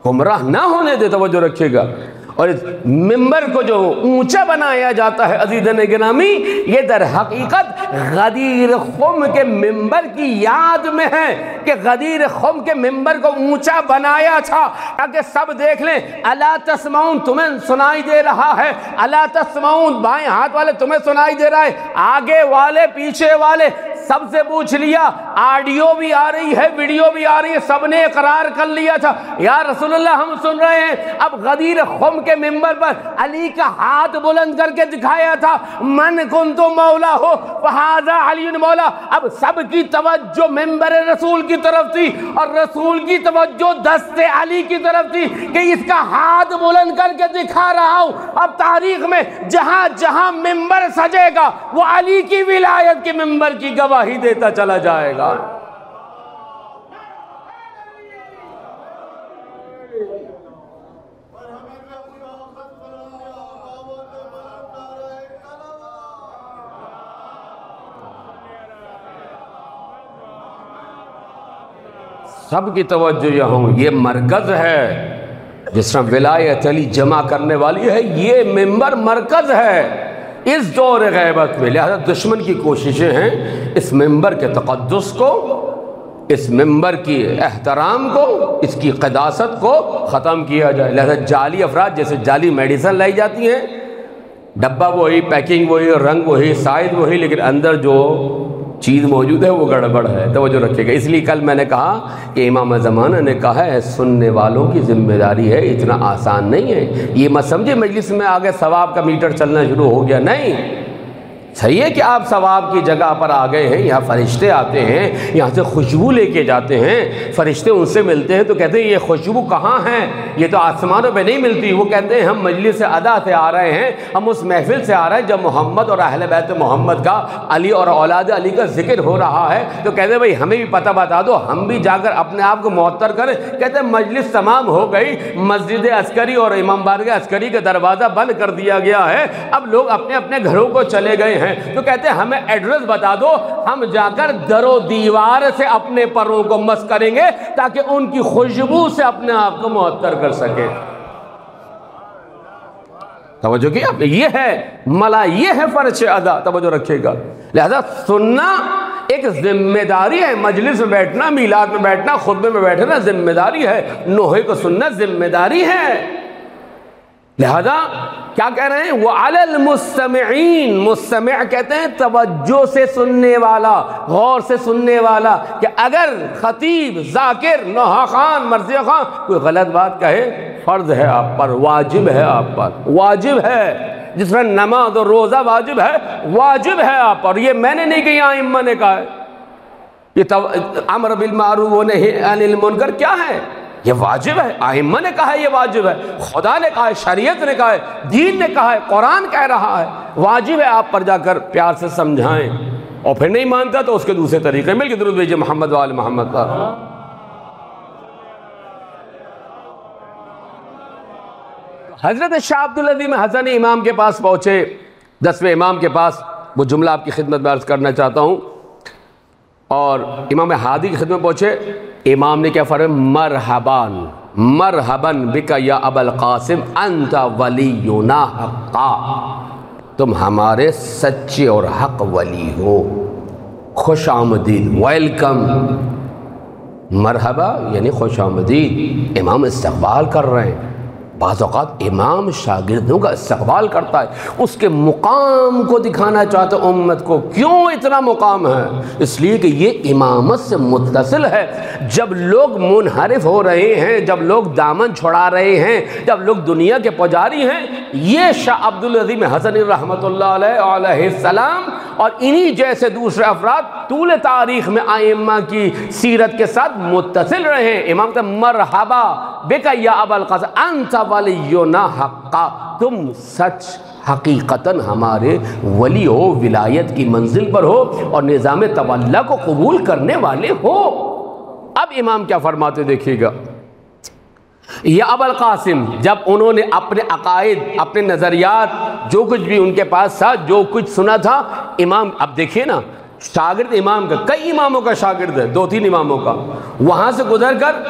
گمراہ نہ ہونے دے. توجہ رکھیے گا. اور اس ممبر کو جو اونچا بنایا جاتا ہے عزیزان گرامی، یہ در حقیقت غدیر خم کے ممبر کی یاد میں ہے کہ غدیر خم کے ممبر کو اونچا بنایا تھا تاکہ سب دیکھ لیں. الا تسمعون، تمہیں سنائی دے رہا ہے. الا تسمعون، بائیں ہاتھ والے تمہیں سنائی دے رہا ہے، آگے والے پیچھے والے سب سے پوچھ لیا. آڈیو بھی آ رہی ہے، ویڈیو بھی آ رہی ہے، سب نے اقرار کر لیا تھا یا رسول اللہ ہم سن رہے ہیں. اب غدیر خم کے ممبر پر علی کا ہاتھ بلند کر کے دکھایا تھا، من کنت مولا ہو فہذا علی مولا. اب سب کی توجہ ممبر رسول کی طرف تھی اور رسول کی توجہ دست علی کی طرف تھی کہ اس کا ہاتھ بلند کر کے دکھا رہا ہوں. اب تاریخ میں جہاں جہاں ممبر سجے گا وہ علی کی ولایت کے ممبر کی گواہی دیتا چلا جائے گا. سب کی توجہ یہاں، یہ مرکز ہے. جس طرح ولایت علی جمع کرنے والی ہے، یہ ممبر مرکز ہے اس دور غیبت میں. لہذا دشمن کی کوششیں ہیں اس ممبر کے تقدس کو، اس ممبر کی احترام کو، اس کی قداست کو ختم کیا جائے. لہذا جعلی افراد، جیسے جعلی میڈیسن لائی جاتی ہیں، ڈبہ وہی، پیکنگ وہی، رنگ وہی، سائز وہی، لیکن اندر جو چیز موجود ہے وہ گڑبڑ ہے. توجہ رکھیے گا. اس لیے کل میں نے کہا کہ امام زمانہ نے کہا ہے سننے والوں کی ذمہ داری ہے، اتنا آسان نہیں ہے. یہ مت سمجھے مجلس میں آگے ثواب کا میٹر چلنا شروع ہو گیا، نہیں. صحیح ہے کہ آپ ثواب کی جگہ پر آ گئے ہیں، یہاں فرشتے آتے ہیں، یہاں سے خوشبو لے کے جاتے ہیں. فرشتے ان سے ملتے ہیں تو کہتے ہیں یہ خوشبو کہاں ہے؟ یہ تو آسمانوں پہ نہیں ملتی. وہ کہتے ہیں ہم مجلس ادا سے آ رہے ہیں، ہم اس محفل سے آ رہے ہیں جب محمد اور اہل بیت محمد کا، علی اور اولاد علی کا ذکر ہو رہا ہے. تو کہتے ہیں بھائی ہمیں بھی پتہ بتا دو، ہم بھی جا کر اپنے آپ کو معطر کریں. کہتے ہیں مجلس تمام ہو گئی، مسجد عسکری اور امام بارگاہ عسکری کا دروازہ بند کر دیا گیا ہے، اب لوگ اپنے اپنے گھروں کو چلے گئے ہیں. تو کہتے ہیں ہمیں ایڈریس بتا دو، ہم جا کر در و دیوار سے اپنے پروں کو مس کریں گے تاکہ ان کی خوشبو سے اپنے آپ کو معطر کر سکیں. توجہ کی آپ نے، یہ ہے ملا، یہ ہے فرض ادا. توجہ رکھیے گا. لہذا سننا ایک ذمہ داری ہے. مجلس میں بیٹھنا، میلاد میں بیٹھنا، خطبے میں بیٹھنا ذمہ داری ہے. نوحے کو سننا ذمہ داری ہے. لہذا کیا کہہ رہے ہیں؟ وَعَلَى الْمُسْتَمِعِينَ، مستمع کہتے ہیں توجہ سے سننے والا، غور سے سننے والا. کہ اگر خطیب، ذاکر، نوحہ خان، مرثیہ خان کوئی غلط بات کہے، فرض ہے آپ پر، واجب ہے آپ پر، واجب ہے. جس طرح نماز اور روزہ واجب ہے، واجب ہے آپ پر. یہ میں نے نہیں کہا، ائمہ نے کہا ہے. یہ امر بالمعروف و نہی عن المنکر کیا ہے؟ یہ واجب ہے. ائمہ نے کہا ہے یہ واجب ہے، خدا نے کہا ہے، شریعت نے کہا ہے، دین نے کہا ہے، قرآن کہہ رہا ہے. واجب ہے آپ پر جا کر پیار سے سمجھائیں. اور پھر نہیں مانتا تو اس کے دوسرے طریقے مل کے درود بھیجئے محمد و آل محمد پر. حضرت شاہ عبدالعظیم حسن امام کے پاس پہنچے، 10ویں امام کے پاس. وہ جملہ آپ کی خدمت میں عرض کرنا چاہتا ہوں. اور امام ہادی کی خدمت پہنچے. امام نے کیا فرمایا؟ مرحباً مرحباً بک یا ابا القاسم انت ولینا حقا، تم ہمارے سچے اور حق ولی ہو. خوش آمدید، ویلکم. مرحبا یعنی خوش آمدید. امام استقبال کر رہے ہیں. بعض اوقات امام شاگردوں کا استقبال کرتا ہے، اس کے مقام کو دکھانا چاہتا ہے امت کو. کیوں اتنا مقام ہے؟ اس لیے کہ یہ امامت سے متصل ہے. جب لوگ منحرف ہو رہے ہیں، جب لوگ دامن چھڑا رہے ہیں، جب لوگ دنیا کے پجاری ہیں، یہ شاہ عبدالعظیم حسنی رحمۃ اللہ علیہ السلام اور انہی جیسے دوسرے افراد طول تاریخ میں ائمہ کی سیرت کے ساتھ متصل رہے ہیں. امام کہتے ہیں مرحبا بک یا ابا القاسم انت ولینا حقا، تم سچ حقیقتاً ہمارے ولی ہو، ولایت کی منزل پر ہو اور نظام تولیٰ کو قبول کرنے والے ہو. اب امام کیا فرماتے دیکھیے گا. یا ابا القاسم، جب انہوں نے اپنے عقائد، اپنے نظریات، جو کچھ بھی ان کے پاس تھا، جو کچھ سنا تھا، امام اب دیکھیے نا، شاگرد امام کا، کئی اماموں کا شاگرد ہے، 2-3 اماموں کا، وہاں سے گزر کر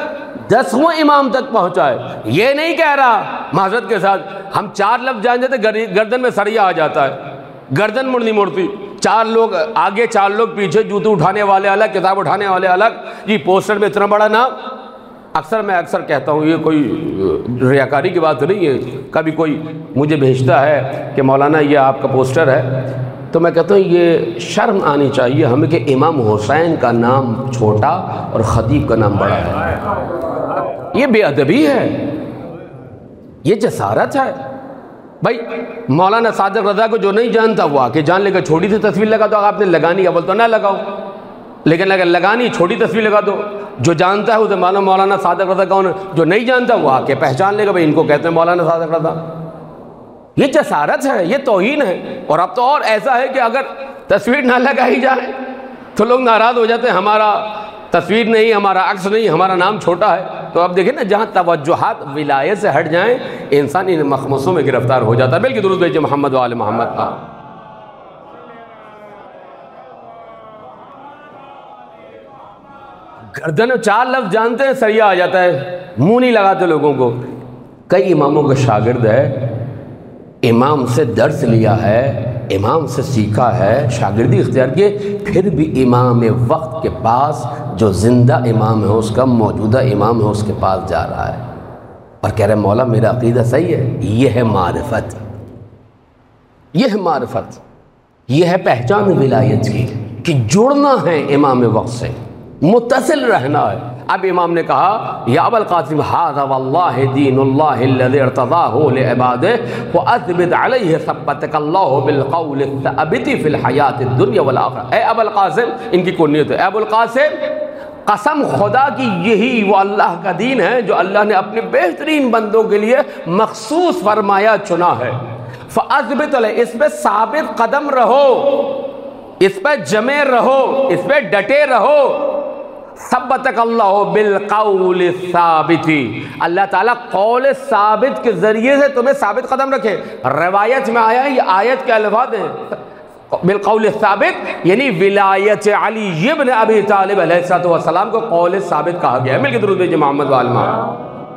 10واں امام تک پہنچائے. یہ نہیں کہہ رہا معذرت کے ساتھ ہم 4 لفظ جان جاتے گردن میں سریا آ جاتا ہے, گردن مڑ نہیں مڑتی, 4 لوگ آگے 4 لوگ پیچھے, جوتے اٹھانے والے الگ, کتاب اٹھانے والے الگ, جی پوسٹر میں اتنا بڑا نام. میں اکثر کہتا ہوں یہ کوئی ریاکاری کی بات نہیں ہے. کبھی کوئی مجھے بھیجتا ہے کہ مولانا یہ آپ کا پوسٹر ہے, تو میں کہتا ہوں یہ شرم آنی چاہیے ہمیں کہ امام حسین کا نام چھوٹا اور خطیب کا نام بڑا ہے. یہ بے ادبی ہے, یہ جسارت ہے. بھائی مولانا صادق رضا کو جو نہیں جانتا وہ آ کے جان لے گا. چھوٹی سی تصویر لگا دو, آپ نے لگانی ہے بول تو نہ لگاؤ, لیکن اگر لگانی چھوٹی تصویر لگا دو. جو جانتا ہے اسے معلوم مولانا صادق رضا کون ہے, جو نہیں جانتا وہ آ کے پہچان لے گا بھائی ان کو کہتے ہیں مولانا صادق رضا. یہ جسارت ہے, یہ توہین ہے. اور اب تو اور ایسا ہے کہ اگر تصویر نہ لگائی جائے تو لوگ ناراض ہو جاتے ہیں, ہمارا تصویر نہیں, ہمارا عکس نہیں, ہمارا نام چھوٹا ہے. تو اب دیکھیں نا جہاں توجہات ولایت سے ہٹ جائیں انسان ان مخمصوں میں گرفتار ہو جاتا ہے. بلکہ درود بھیجیے محمد و آل محمد کا. گردن 4 لفظ جانتے ہیں سریا آ جاتا ہے, منہ نہیں لگاتے لوگوں کو. کئی اماموں کا شاگرد ہے, امام سے درس لیا ہے, امام سے سیکھا ہے, شاگردی اختیار کیے, پھر بھی امام وقت کے پاس جو زندہ امام ہے اس کا, موجودہ امام ہے اس کے پاس جا رہا ہے اور کہہ رہے مولا میرا عقیدہ صحیح ہے. یہ ہے معرفت, یہ ہے معرفت, یہ ہے پہچان ولایت کی کہ جڑنا ہے امام وقت سے, متصل رہنا ہے. اب امام نے کہا یا ابا القاسم ھذا واللہ دین اللہ الذی ارتضاہ لعبادہ واثبت علیہ ثبتک اللہ بالقول الثابت فی الحیاۃ الدنیا والآخرہ. اے ابا القاسم, ان کی کنیت ہے, اے ابو القاسم قسم خدا کی یہی وہ اللہ کا دین ہے جو اللہ نے اپنے بہترین بندوں کے لیے مخصوص فرمایا چنا ہے. فاثبت علیہ, اس پہ ثابت قدم رہو, اس پہ جمے رہو, اس پہ ڈٹے رہو. ثبتک اللہ بالقول الثابت, اللہ تعالیٰ قول ثابت کے ذریعے سے تمہیں ثابت قدم رکھے. روایت میں آیا یہ آیت کے الفاظ ہیں, بالقول الثابت یعنی ولایت علی ابن ابی طالب علیہ السلام کو قول ثابت کہا گیا ہے. مل کے درود بھیجیے محمد و آل محمد.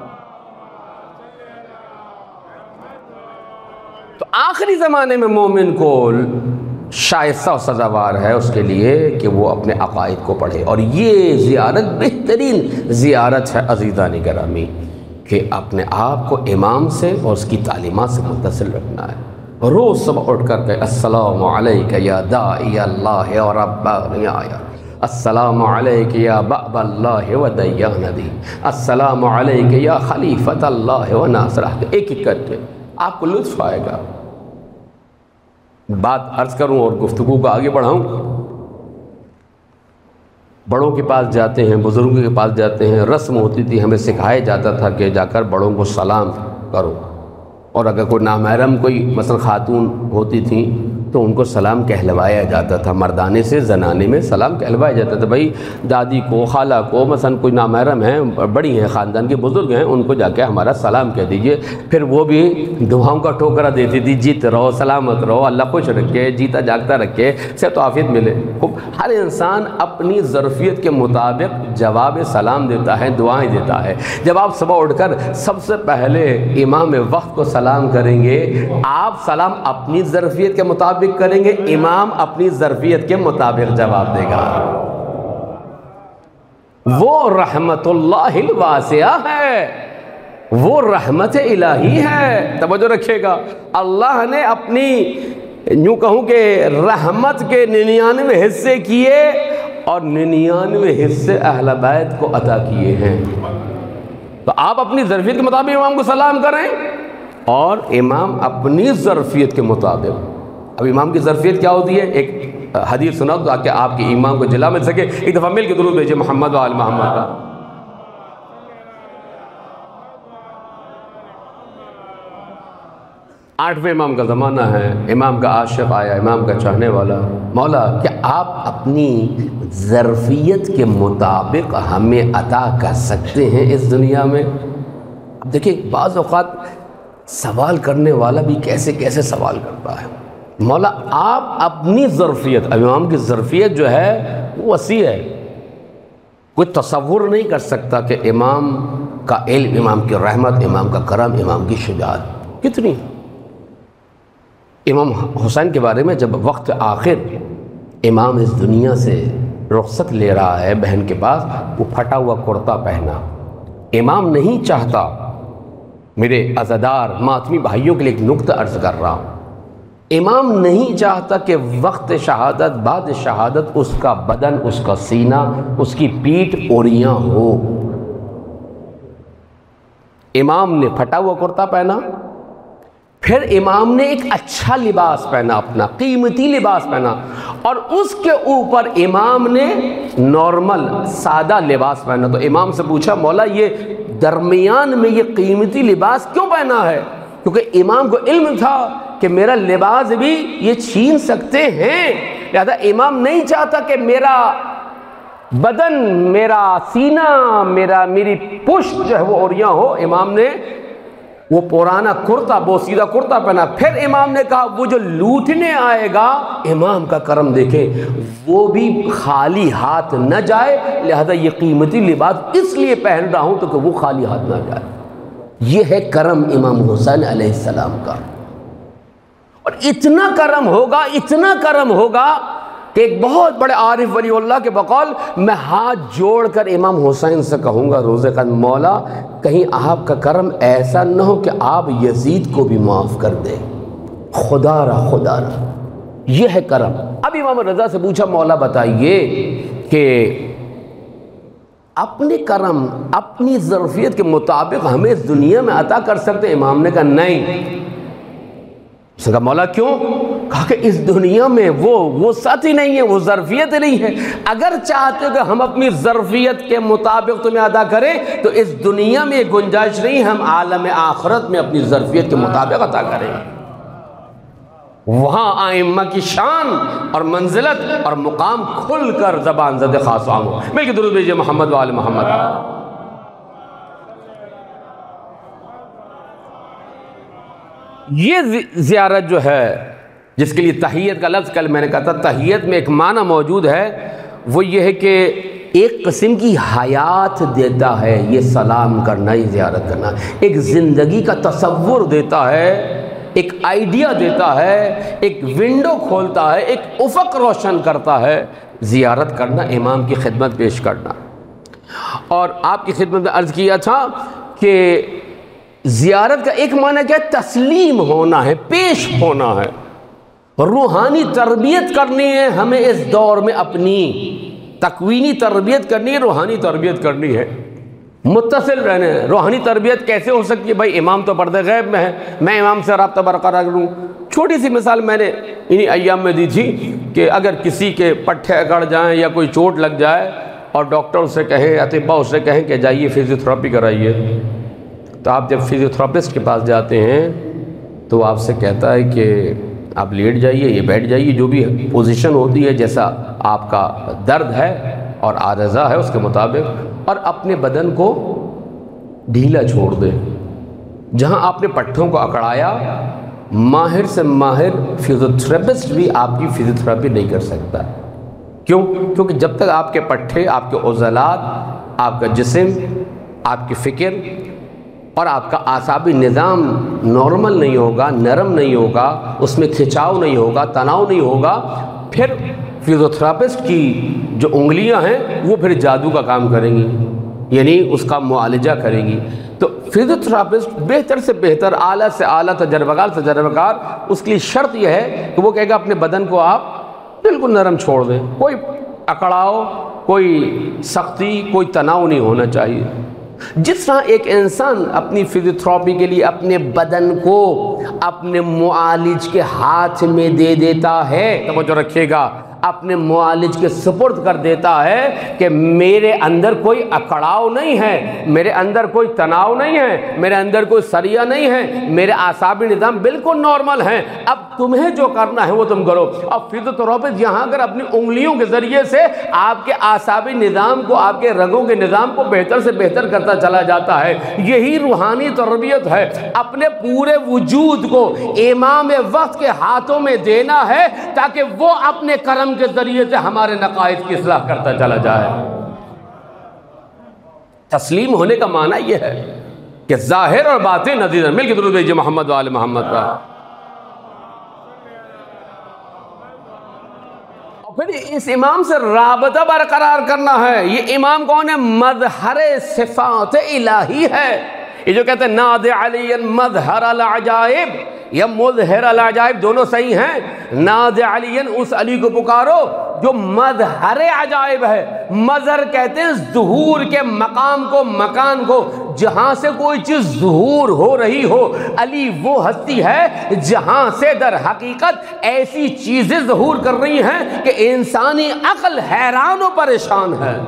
تو آخری زمانے میں مومن کو شائستہ و سزاوار ہے اس کے لیے کہ وہ اپنے عقائد کو پڑھے. اور یہ زیارت بہترین زیارت ہے عزیزان گرامی, کہ اپنے آپ کو امام سے اور اس کی تعلیمات سے متصل رکھنا ہے. روز صبح اٹھ کر کہ السلام علیکہ یا داعی اللہ و ربانی آیا, السلام علیکہ یا باب اللہ و دیان دی, السلام علیکہ یا خلیفۃ اللہ و ناصرہ. ایک ایک کر کے آپ کو لطف آئے گا. بات عرض کروں اور گفتگو کو آگے بڑھاؤں. بڑوں کے پاس جاتے ہیں, بزرگوں کے پاس جاتے ہیں, رسم ہوتی تھی, ہمیں سکھایا جاتا تھا کہ جا کر بڑوں کو سلام کرو. اور اگر کوئی نامحرم کوئی مثلا خاتون ہوتی تھیں تو ان کو سلام کہلوایا جاتا تھا. مردانے سے زنانے میں سلام کہلوایا جاتا تھا. بھائی دادی کو, خالہ کو, مثلا کوئی نامحرم ہیں, بڑی ہیں, خاندان کے بزرگ ہیں, ان کو جا کے ہمارا سلام کہہ دیجئے. پھر وہ بھی دعاؤں کا ٹوکرا دیتی تھی, جیت رہو, سلامت رہو, اللہ خوش رکھے, جیتا جاگتا رکھے, صحت و عافیت ملے. ہر انسان اپنی ظرفیت کے مطابق جواب سلام دیتا ہے, دعائیں دیتا ہے. جب آپ صبح اٹھ کر سب سے پہلے امام وقت کو سلام کریں گے, آپ سلام اپنی ظرفیت کے مطابق کریں گے, امام اپنی ظرفیت کے مطابق جواب دے گا. وہ رحمت اللہ الواسعہ ہے, وہ رحمت الہی ہے. توجہ رکھیے گا, اللہ نے اپنی یوں کہوں کہ رحمت کے 99 حصے کیے اور 99 حصے اہل بیت کو عطا کیے ہیں. تو آپ اپنی ظرفیت کے مطابق امام کو سلام کریں اور امام اپنی ظرفیت کے مطابق. اب امام کی ظرفیت کیا ہوتی ہے, ایک حدیث سنا تاکہ آپ کے ایمان کو جلا مل سکے. ایک دفعہ مل کے درود بھیجیے محمد و آل محمد کا. آٹھویں امام کا زمانہ ہے, امام کا عاشق آیا, امام کا چاہنے والا. مولا کیا آپ اپنی ظرفیت کے مطابق ہمیں عطا کر سکتے ہیں اس دنیا میں؟ اب دیکھیں بعض اوقات سوال کرنے والا بھی کیسے کیسے سوال کرتا ہے. مولا آپ اپنی ظرفیت, اب امام کی ظرفیت جو ہے وہ وسیع ہے. کوئی تصور نہیں کر سکتا کہ امام کا علم، امام کی رحمت، امام کا کرم، امام کی شجاعت کتنی۔ امام حسین کے بارے میں جب وقت آخر امام اس دنیا سے رخصت لے رہا ہے بہن کے پاس، وہ پھٹا ہوا کرتا پہنا۔ امام نہیں چاہتا، میرے عزادار ماتمی بھائیوں کے لیے ایک نکتہ عرض کر رہا ہوں، امام نہیں چاہتا کہ وقت شہادت، بعد شہادت اس کا بدن، اس کا سینہ، اس کی پیٹھ اوریاں ہو۔ امام نے پھٹا ہوا کرتا پہنا، پھر امام نے ایک اچھا لباس پہنا، اپنا قیمتی لباس پہنا، اور اس کے اوپر امام نے نارمل سادہ لباس پہنا۔ تو امام سے پوچھا، مولا یہ درمیان میں یہ قیمتی لباس کیوں پہنا ہے؟ کیونکہ امام کو علم تھا کہ میرا لباس بھی یہ چھین سکتے ہیں، لہذا امام نہیں چاہتا کہ میرا بدن، میرا سینہ، میری پشت جو ہے وہ اوریاں ہو۔ امام نے وہ پرانا کرتا، بوسیدہ کرتا پہنا۔ پھر امام نے کہا وہ جو لوٹنے آئے گا، امام کا کرم دیکھیں، وہ بھی خالی ہاتھ نہ جائے، لہذا یہ قیمتی لباس اس لیے پہن رہا ہوں تو کہ وہ خالی ہاتھ نہ جائے۔ یہ ہے کرم امام حسین علیہ السلام کا۔ اور اتنا کرم ہوگا، اتنا کرم ہوگا کہ ایک بہت بڑے عارف ولی اللہ کے بقول میں ہاتھ جوڑ کر امام حسین سے کہوں گا روز قیامت، مولا کہیں آپ کا کرم ایسا نہ ہو کہ آپ یزید کو بھی معاف کر دیں، خدا را خدا را۔ یہ ہے کرم۔ اب امام رضا سے پوچھا، مولا بتائیے کہ اپنے کرم، اپنی ظرفیت کے مطابق ہمیں اس دنیا میں عطا کر سکتے؟ امام نے کہا نہیں۔ اس نے کہا مولا کیوں؟ کہا کہ اس دنیا میں وہ ساتھ ہی نہیں ہے، وہ ظرفیت نہیں ہے۔ اگر چاہتے ہو کہ ہم اپنی ظرفیت کے مطابق تمہیں ادا کریں تو اس دنیا میں گنجائش نہیں، ہم عالم آخرت میں اپنی ظرفیت کے مطابق عطا کریں، وہاں ائمہ کی شان اور منزلت اور مقام کھل کر زبان زد خاص عام ہو۔ مل کے درود بھیجئے محمد و آل محمد۔ یہ زیارت جو ہے، جس کے لیے تحیت کا لفظ کل میں نے کہا تھا، تحیت میں ایک معنی موجود ہے، وہ یہ ہے کہ ایک قسم کی حیات دیتا ہے یہ سلام کرنا، یہ زیارت کرنا، ایک زندگی کا تصور دیتا ہے، ایک آئیڈیا دیتا ہے، ایک ونڈو کھولتا ہے، ایک افق روشن کرتا ہے۔ زیارت کرنا، امام کی خدمت پیش کرنا۔ اور آپ کی خدمت میں عرض کیا تھا کہ زیارت کا ایک معنی کیا ہے؟ تسلیم ہونا ہے، پیش ہونا ہے، روحانی تربیت کرنی ہے ہمیں اس دور میں، اپنی تکوینی تربیت کرنی ہے، روحانی تربیت کرنی ہے، متصل رہنے ہیں۔ روحانی تربیت کیسے ہو سکتی ہے؟ بھائی امام تو پردہ غیب میں ہے، میں امام سے رابطہ برقرار کروں۔ چھوٹی سی مثال میں نے انہی ایام میں دی تھی کہ اگر کسی کے پٹھے اکڑ جائیں یا کوئی چوٹ لگ جائے اور ڈاکٹر سے کہیں، اطباء سے کہیں کہ جائیے فزیوتھراپی کرائیے، تو آپ جب فزیوتھراپسٹ کے پاس جاتے ہیں تو آپ سے کہتا ہے کہ آپ لیٹ جائیے، یہ بیٹھ جائیے، جو بھی پوزیشن ہوتی ہے جیسا آپ کا درد ہے اور عارضہ ہے اس کے مطابق، اور اپنے بدن کو ڈھیلا چھوڑ دیں۔ جہاں آپ نے پٹھوں کو اکڑایا، ماہر سے ماہر فزیوتھراپسٹ بھی آپ کی فزیوتھراپی نہیں کر سکتا۔ کیوں؟ کیونکہ جب تک آپ کے پٹھے، آپ کے عضلات، آپ کا جسم، آپ کی فکر اور آپ کا اعصابی نظام نارمل نہیں ہوگا، نرم نہیں ہوگا، اس میں کھچاؤ نہیں ہوگا، تناؤ نہیں ہوگا، پھر فزیوتھراپسٹ کی جو انگلیاں ہیں وہ پھر جادو کا کام کریں گی، یعنی اس کا معالجہ کریں گی۔ تو فزیوتھراپسٹ بہتر سے بہتر، اعلیٰ سے اعلیٰ تجربہ کار، اس کے لیے شرط یہ ہے کہ وہ کہے گا اپنے بدن کو آپ بالکل نرم چھوڑ دیں، کوئی اکڑاؤ، کوئی سختی، کوئی تناؤ نہیں ہونا چاہیے۔ جس طرح ایک انسان اپنی فزیوتھراپی کے لیے اپنے بدن کو اپنے معالج کے ہاتھ میں دے دیتا ہے، توجہ رکھیے گا، اپنے معالج کے سپرد کر دیتا ہے کہ میرے اندر کوئی اکڑاؤ نہیں ہے، میرے اندر کوئی تناؤ نہیں ہے، میرے اندر کوئی سریا نہیں ہے، میرے اعصابی نظام بالکل نارمل ہیں، اب تمہیں جو کرنا ہے وہ تم کرو۔ اب فزیوتھراپسٹ یہاں اگر اپنی انگلیوں کے ذریعے سے آپ کے اعصابی نظام کو، آپ کے رگوں کے نظام کو بہتر سے بہتر کرتا چلا جاتا ہے، یہی روحانی تربیت ہے۔ اپنے پورے وجود کو امام وقت کے ہاتھوں میں دینا ہے تاکہ وہ اپنے کرم کے ذریعے سے ہمارے نقائص کی اصلاح کرتا چلا جائے۔ تسلیم ہونے کا معنی یہ ہے کہ ظاہر اور باطن نذیر، مل کے درود بھیجیے محمد وآل محمد کا۔ اور پھر اس امام سے رابطہ برقرار کرنا ہے۔ یہ امام کون ہے؟ مظہر صفات الہی ہے۔ یہ جو کہتے ہیں ناد علی مظہر العجائب یا مظہر العجائب، دونوں صحیح ہیں۔ ناد علی، اس علی کو پکارو جو مظہر عجائب ہے۔ مظہر کہتے ہیں ظہور کے مقام کو، مکان کو، جہاں سے کوئی چیز ظہور ہو رہی ہو۔ علی وہ ہستی ہے جہاں سے در حقیقت ایسی چیزیں ظہور کر رہی ہیں کہ انسانی عقل حیران و پریشان ہے۔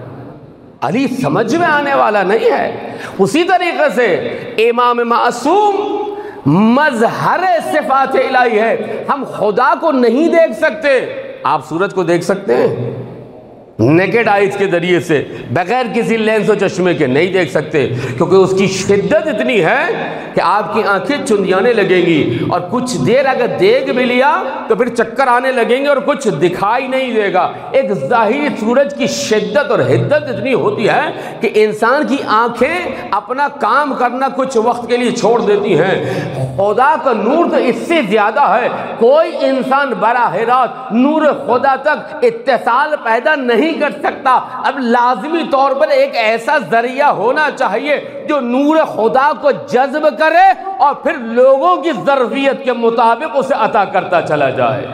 علی سمجھ میں آنے والا نہیں ہے۔ اسی طریقے سے امام معصوم مظہر صفات الہی ہے۔ ہم خدا کو نہیں دیکھ سکتے۔ آپ سورج کو دیکھ سکتے ہیں نیکڈ آئیز کے ذریعے سے، بغیر کسی لینس و چشمے کے نہیں دیکھ سکتے، کیونکہ اس کی شدت اتنی ہے کہ آپ کی آنکھیں چندیانے لگیں گی، اور کچھ دیر اگر دیکھ بھی لیا تو پھر چکر آنے لگیں گے اور کچھ دکھائی نہیں دے گا۔ ایک ظاہری سورج کی شدت اور حدت اتنی ہوتی ہے کہ انسان کی آنکھیں اپنا کام کرنا کچھ وقت کے لیے چھوڑ دیتی ہیں۔ خدا کا نور تو اس سے زیادہ ہے۔ کوئی انسان براہ راست نور خدا تک اتصال پیدا نہیں کر سکتا۔ اب لازمی طور پر ایک ایسا ذریعہ ہونا چاہیے جو نور خدا کو جذب کرے اور پھر لوگوں کی ظرفیت کے مطابق اسے عطا کرتا چلا جائے۔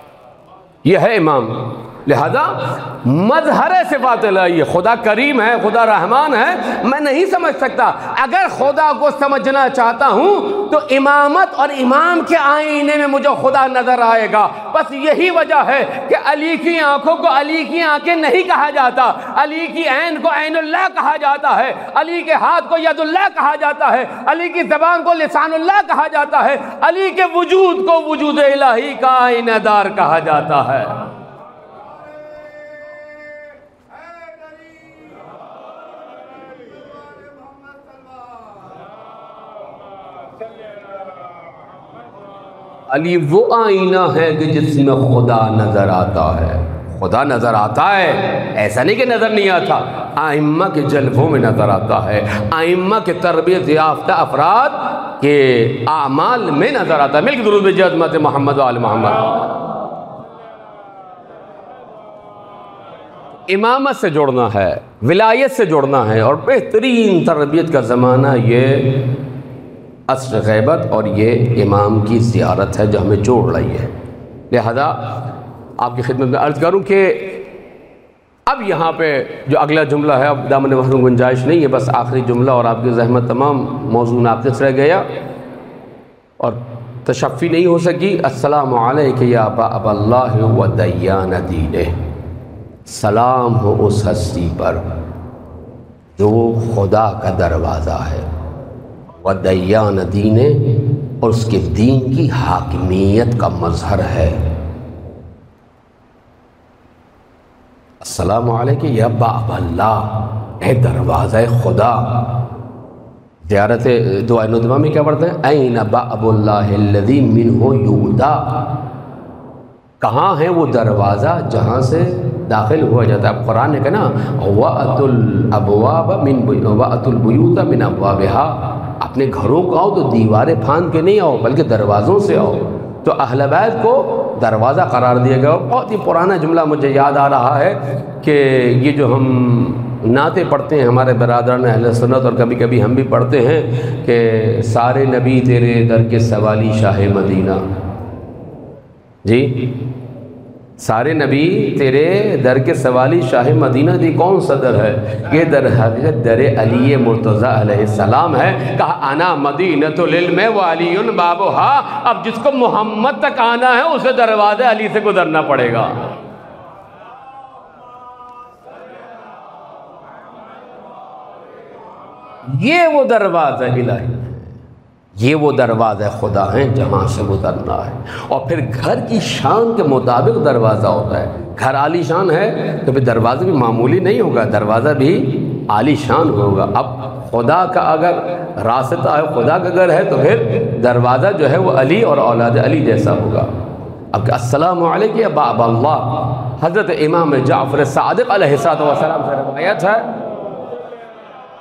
یہ ہے امام۔ لہذا مظہر صفات الہی، خدا کریم ہے، خدا رحمان ہے، میں نہیں سمجھ سکتا۔ اگر خدا کو سمجھنا چاہتا ہوں تو امامت اور امام کے آئینے میں مجھے خدا نظر آئے گا۔ بس یہی وجہ ہے کہ علی کی آنکھوں کو علی کی آنکھیں نہیں کہا جاتا، علی کی عین کو عین اللہ کہا جاتا ہے، علی کے ہاتھ کو ید اللہ کہا جاتا ہے، علی کی زبان کو لسان اللہ کہا جاتا ہے، علی کے وجود کو وجود الہی کا آئینہ دار کہا جاتا ہے۔ علی وہ آئینہ ہے کہ جس میں خدا نظر آتا ہے۔ خدا نظر آتا ہے، ایسا نہیں کہ نظر نہیں آتا، ائمہ کے جلووں میں نظر آتا ہے، ائمہ کے تربیت یافتہ افراد کے اعمال میں نظر آتا ہے۔ مل کے درود بھیجیے عظمت محمد و آل محمد۔ امامت سے جوڑنا ہے، ولایت سے جوڑنا ہے، اور بہترین تربیت کا زمانہ یہ عصر غیبت اور یہ امام کی زیارت ہے جو ہمیں جوڑ رہی ہے۔ لہذا آپ کی خدمت میں عرض کروں کہ اب یہاں پہ جو اگلا جملہ ہے، اب دامن وقت میں گنجائش نہیں ہے، بس آخری جملہ، اور آپ کی زحمت تمام موضوع ناقص رہ گیا اور تشفی نہیں ہو سکی۔ السلام علیک یا باب اللہ و دیان دینہ، سلام ہو اس ہستی پر جو خدا کا دروازہ ہے، ودیان دین، اور اس کے دین کی حاکمیت کا مظہر ہے۔ السلام علیکم یا باب اللہ، اے دروازہ خدا۔ زیارت دعائے ندمہ میں کیا پڑھتے ہیں؟ این باب اللہ الذی منہ یودع، کہاں ہے وہ دروازہ جہاں سے داخل ہوا جاتا ہے۔ اب قرآن نے کہا نا وَأْتُوا الْأَبْوَابَ وَأْتُوا الْبُيُوتَ مِنْ أَبْوَابِهَا، اپنے گھروں کو آؤ تو دیواریں پھاند کے نہیں آؤ بلکہ دروازوں سے آؤ۔ تو اہل بیت کو دروازہ قرار دیا گیا۔ بہت ہی پرانا جملہ مجھے یاد آ رہا ہے کہ یہ جو ہم نعتیں پڑھتے ہیں ہمارے برادران اہل سنت، اور کبھی کبھی ہم بھی پڑھتے ہیں کہ سارے نبی تیرے در کے سوالی شاہ مدینہ، جی سارے نبی تیرے در کے سوالی شاہ مدینہ، دی کون سا در ہے؟ یہ در حقیقت در علی مرتضیٰ علیہ السلام ہے۔ کہا انا مدینۃ العلم وعلی بابها، اب جس کو محمد تک آنا ہے اسے دروازے علی سے گزرنا پڑے گا۔ یہ وہ دروازہ الہی، یہ وہ دروازہ خدا ہیں جہاں سے گزرنا ہے۔ اور پھر گھر کی شان کے مطابق دروازہ ہوتا ہے۔ گھر عالی شان ہے تو پھر دروازہ بھی معمولی نہیں ہوگا، دروازہ بھی عالی شان ہوگا۔ اب خدا کا اگر راستہ ہے، خدا کا گھر ہے، تو پھر دروازہ جو ہے وہ علی اور اولاد علی جیسا ہوگا۔ اب کہ السلام علیکم یا باب اللہ، حضرت امام جعفر صادق علیہ السلام سے روایت ہے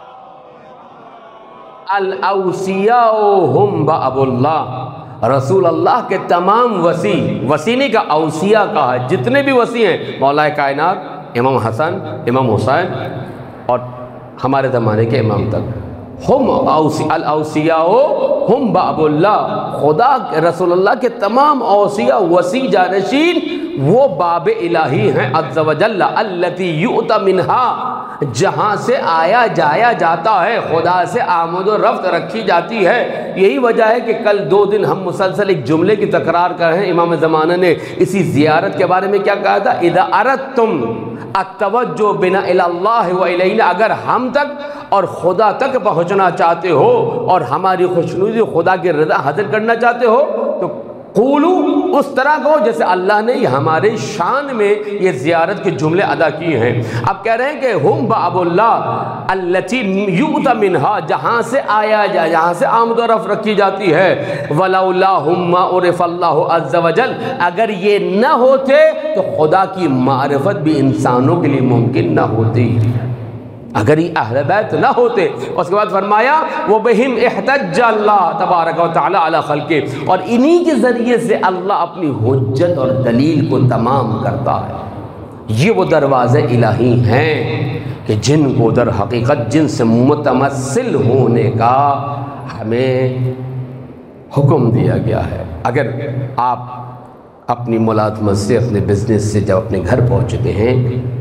الاوصیاء ہم باب اللہ، رسول اللہ کے تمام وصی نہیں کا اوصیاء کہا ہے، جتنے بھی وصی ہیں مولا کائنات، امام حسن، امام حسین اور ہمارے زمانے کے امام تک، ہم الاوصیاء ہم باب اللہ، خدا رسول اللہ کے تمام اوصیاء وصی جانشین وہ باب الہی ہیں عز و جل، التی یؤتی منہا، جہاں سے آیا جایا جاتا ہے، خدا سے آمد و رفت رکھی جاتی ہے۔ یہی وجہ ہے کہ کل 2 دن ہم مسلسل ایک جملے کی تکرار کر رہے ہیں، امام زمانہ نے اسی زیارت کے بارے میں کیا کہا تھا، اذا اردتم التوجہ بنا الی اللہ و الینا، اگر ہم تک اور خدا تک پہنچنا چاہتے ہو اور ہماری خوشنودی خدا کی رضا حاصل کرنا چاہتے ہو تو قولو، اس طرح کہو جیسے اللہ نے ہمارے شان میں یہ زیارت کے جملے ادا کیے ہیں۔ اب کہہ رہے ہیں کہ ہم باب اللہ التی یؤتی منہا، جہاں سے آیا جائے، جہاں سے آمد و رفت رکھی جاتی ہے، ولولا ہم ما عرف اللہ عز و جل، اگر یہ نہ ہوتے تو خدا کی معرفت بھی انسانوں کے لیے ممکن نہ ہوتی، اگر یہ اہل بیت نہ ہوتے۔ اس کے بعد فرمایا وَبِهِمْ احتج اللہ تبارک و تعالی علی خلقہ، اور انہی کے ذریعے سے اللہ اپنی حجت اور دلیل کو تمام کرتا ہے۔ یہ وہ دروازے الہی ہیں کہ جن کو در حقیقت جن سے متمثل ہونے کا ہمیں حکم دیا گیا ہے۔ اگر آپ اپنی ملازمت سے، اپنے بزنس سے جب اپنے گھر پہنچتے ہیں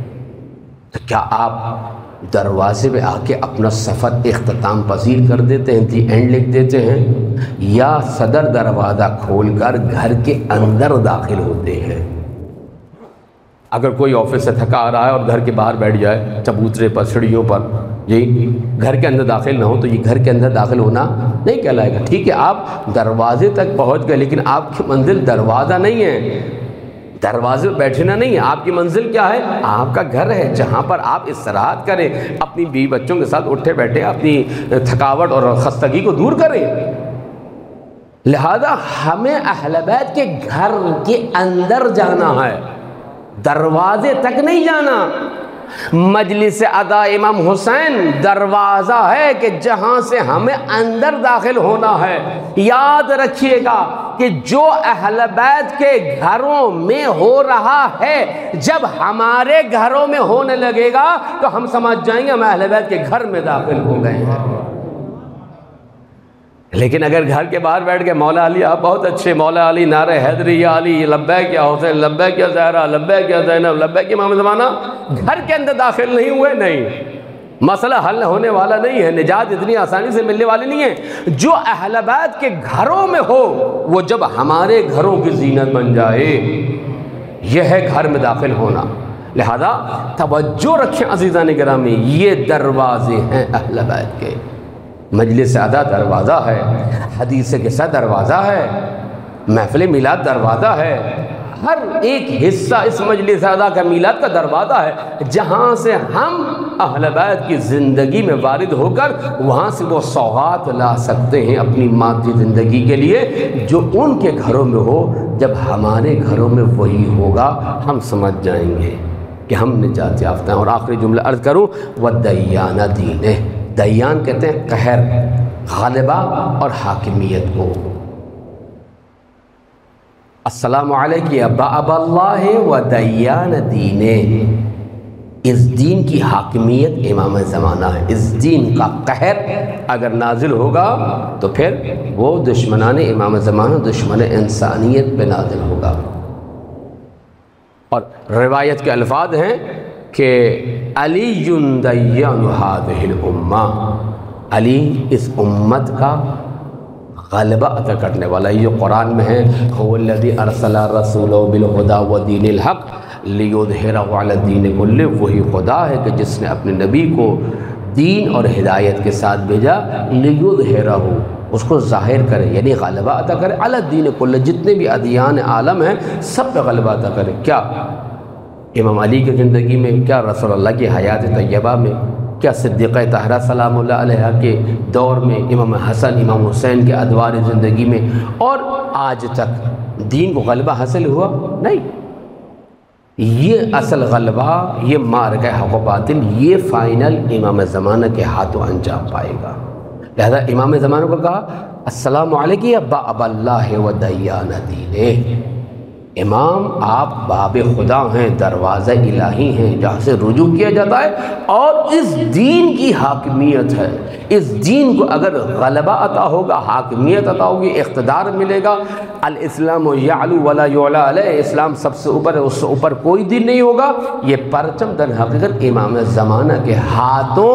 تو کیا آپ دروازے پہ آ کے اپنا سفر اختتام پذیر کر دیتے ہیں، دی اینڈ لکھ دیتے ہیں، یا صدر دروازہ کھول کر گھر کے اندر داخل ہوتے ہیں؟ اگر کوئی آفس سے تھکا آ رہا ہے اور گھر کے باہر بیٹھ جائے چبوترے پر، سیڑھیوں پر، جی گھر کے اندر داخل نہ ہو تو یہ گھر کے اندر داخل ہونا نہیں کہلائے گا۔ ٹھیک ہے آپ دروازے تک پہنچ گئے لیکن آپ کی منزل دروازہ نہیں ہے، دروازے پہ بیٹھنا نہیں ہے، آپ کی منزل کیا ہے؟ آپ کا گھر ہے، جہاں پر آپ استراحت کریں، اپنی بیوی بچوں کے ساتھ اٹھے بیٹھے اپنی تھکاوٹ اور خستگی کو دور کریں۔ لہذا ہمیں اہل بیت کے گھر کے اندر جانا ہے، دروازے تک نہیں جانا۔ مجلس ادا امام حسین دروازہ ہے کہ جہاں سے ہمیں اندر داخل ہونا ہے۔ یاد رکھیے گا کہ جو اہل بیت کے گھروں میں ہو رہا ہے جب ہمارے گھروں میں ہونے لگے گا تو ہم سمجھ جائیں گے ہم اہل بیت کے گھر میں داخل ہو گئے ہیں۔ لیکن اگر گھر کے باہر بیٹھ کے مولا علی آپ بہت اچھے، مولا علی نعرہ حیدری یا علی لبیک یا حسین، لبیک یا زہرا، لبیک یا زینب، لبیک امام زمانہ، گھر کے اندر داخل نہیں ہوئے، نہیں، مسئلہ حل ہونے والا نہیں ہے، نجات اتنی آسانی سے ملنے والی نہیں ہے۔ جو اہل بیت کے گھروں میں ہو وہ جب ہمارے گھروں کی زینت بن جائے، یہ ہے گھر میں داخل ہونا۔ لہذا توجہ رکھیں عزیزان گرامی، یہ دروازے ہیں اہل بیت کے۔ مجلس ادا دروازہ ہے، حدیث قصہ دروازہ ہے، محفل میلاد دروازہ ہے، ہر ایک حصہ اس مجلس ادا کا میلاد کا دروازہ ہے، جہاں سے ہم اہل بیت کی زندگی میں وارد ہو کر وہاں سے وہ سوغات لا سکتے ہیں اپنی مادی زندگی کے لیے جو ان کے گھروں میں ہو۔ جب ہمارے گھروں میں وہی ہوگا ہم سمجھ جائیں گے کہ ہم نجات یافتہ ہیں۔ اور آخری جملہ عرض کروں، وَالدَّيَّانَ دِينِ، دیان کہتے ہیں قہر، غالبہ اور حاکمیت کو۔ السلام علیکم یا باب اللہ و دیان دینے، اس دین کی حاکمیت امام زمانہ ہے، اس دین کا قہر اگر نازل ہوگا تو پھر وہ دشمنان امام زمانہ، دشمن انسانیت پہ نازل ہوگا۔ اور روایت کے الفاظ ہیں کہ علی دیان هذه الامہ، علی اس امت کا غلبہ عطا کرنے والا۔ یہ قرآن میں ہے، هو الذی ارسل رسولہ بالہدی ودین الحق لیظہرہ علی الدین کلہ، وہی خدا ہے کہ جس نے اپنے نبی کو دین اور ہدایت کے ساتھ بھیجا، لیظہرہ، اس کو ظاہر کرے، یعنی غلبہ عطا کرے، علی الدین کلہ، جتنے بھی ادیان عالم ہیں سب پہ غلبہ عطا کرے۔ کیا امام علی کی زندگی میں، کیا رسول اللہ کی حیات طیبہ میں، کیا صدیقہ طاہرہ سلام اللہ علیہ کے دور میں، امام حسن امام حسین کے ادوار زندگی میں، اور آج تک دین کو غلبہ حاصل ہوا؟ نہیں۔ یہ اصل غلبہ، یہ معرکہ حق و باطل، یہ فائنل امام زمانہ کے ہاتھوں انجام پائے گا۔ لہذا امام زمانہ کو کہا السلام علیکم یا باب اللہ و دیان دینہ، امام آپ باب خدا ہیں، دروازہ الہی ہیں جہاں سے رجوع کیا جاتا ہے، اور اس دین کی حاکمیت ہے، اس دین کو اگر غلبہ عطا ہوگا، حاکمیت عطا ہوگی، اقتدار ملے گا، الاسلام یعلو ولا یعلی علیہ، اسلام سب سے اوپر ہے، اس سے اوپر کوئی دین نہیں ہوگا، یہ پرچم در حقیقت امام زمانہ کے ہاتھوں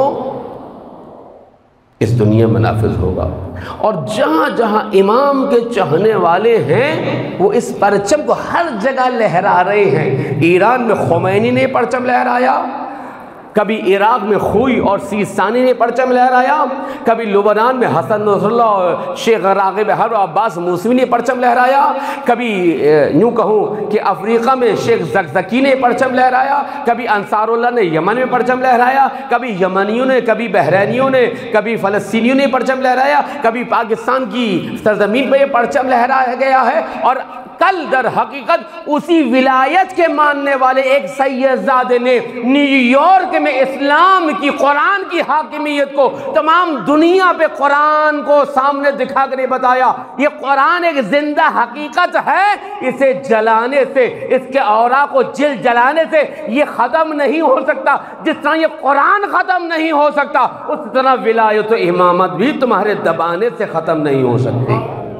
اس دنیا میں نافذ ہوگا، اور جہاں جہاں امام کے چاہنے والے ہیں وہ اس پرچم کو ہر جگہ لہرا رہے ہیں۔ ایران میں خمینی نے پرچم لہرایا، کبھی عراق میں خوئی اور سیستانی نے پرچم لہرایا، کبھی لبنان میں حسن نصر اللہ اور شیخ راغب حر و عباس موسوی نے پرچم لہرایا، کبھی یوں کہوں کہ افریقہ میں شیخ زکزکی نے پرچم لہرایا، کبھی انصار اللہ نے یمن میں پرچم لہرایا، کبھی یمنیوں نے، کبھی بحرینیوں نے، کبھی فلسطینیوں نے پرچم لہرایا، کبھی پاکستان کی سرزمین پہ یہ پرچم لہرایا گیا ہے۔ اور کل در حقیقت اسی ولایت کے ماننے والے ایک سید زادے نے نیو یارک میں اسلام کی، قرآن کی حاکمیت کو تمام دنیا پہ قرآن کو سامنے دکھا کر بتایا یہ قرآن ایک زندہ حقیقت ہے، اسے جلانے سے، اس کے اوراق کو جلانے سے یہ ختم نہیں ہو سکتا، جس طرح یہ قرآن ختم نہیں ہو سکتا اس طرح ولایت و امامت بھی تمہارے دبانے سے ختم نہیں ہو سکتی۔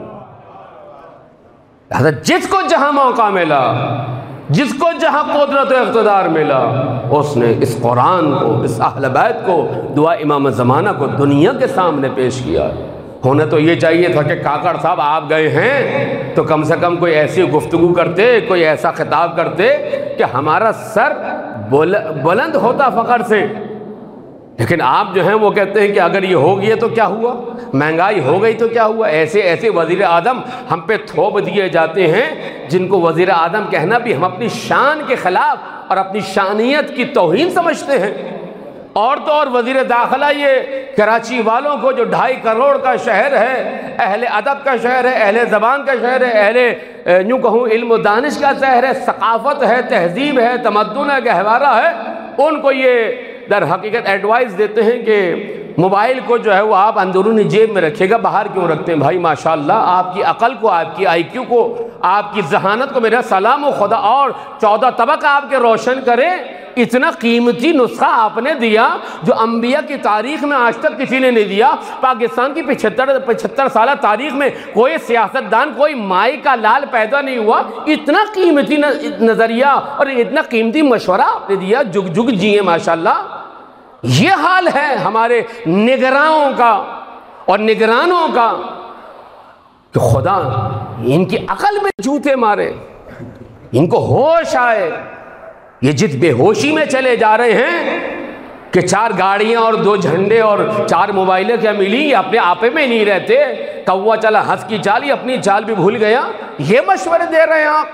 جس کو جہاں موقع ملا، جس کو جہاں قدرت و اقتدار ملا، اس نے اس قرآن کو، اس اہل بیت کو، دعا امام زمانہ کو دنیا کے سامنے پیش کیا۔ ہونا تو یہ چاہیے تھا کہ کاکڑ صاحب آپ گئے ہیں تو کم سے کم کوئی ایسی گفتگو کرتے، کوئی ایسا خطاب کرتے کہ ہمارا سر بلند ہوتا فخر سے، لیکن آپ جو ہیں وہ کہتے ہیں کہ اگر یہ ہو گیا تو کیا ہوا، مہنگائی ہو گئی تو کیا ہوا۔ ایسے ایسے وزیر اعظم ہم پہ تھوپ دیے جاتے ہیں جن کو وزیر اعظم کہنا بھی ہم اپنی شان کے خلاف اور اپنی شانیت کی توہین سمجھتے ہیں۔ اور تو اور وزیر داخلہ یہ کراچی والوں کو جو 2.5 کروڑ کا شہر ہے، اہل ادب کا شہر ہے، اہل زبان کا شہر ہے، اہل یوں کہوں علم و دانش کا شہر ہے، ثقافت ہے، تہذیب ہے، تمدن ہے، گہوارہ ہے، ان کو یہ در حقیقت ایڈوائز دیتے ہیں کہ موبائل کو جو ہے وہ آپ اندرونی جیب میں رکھیے گا، باہر کیوں رکھتے ہیں بھائی؟ ماشاءاللہ آپ کی عقل کو، آپ کی آئی کیو کو، آپ کی ذہانت کو میرا سلام و خدا اور 14 طبق آپ کے روشن کرے۔ اتنا قیمتی نسخہ آپ نے دیا جو انبیاء کی تاریخ میں آج تک کسی نے نہیں دیا۔ پاکستان کی 75 سالہ تاریخ میں کوئی سیاستدان، کوئی مائی کا لال پیدا نہیں ہوا، اتنا قیمتی نظریہ اور اتنا قیمتی مشورہ آپ نے دیا، جگ جگ جیے ماشاءاللہ۔ یہ حال ہے ہمارے نگرانوں کا اور نگرانوں کا کہ خدا ان کی عقل میں جوتے مارے، ان کو ہوش آئے۔ یہ جت بے ہوشی میں چلے جا رہے ہیں کہ 4 گاڑیاں اور 2 جھنڈے اور 4 موبائلیں کیا ملی، یہ اپنے آپے میں نہیں رہتے، کوا چلا ہنس کی چال، یہ اپنی چال بھی بھول گیا۔ یہ مشورے دے رہے ہیں آپ،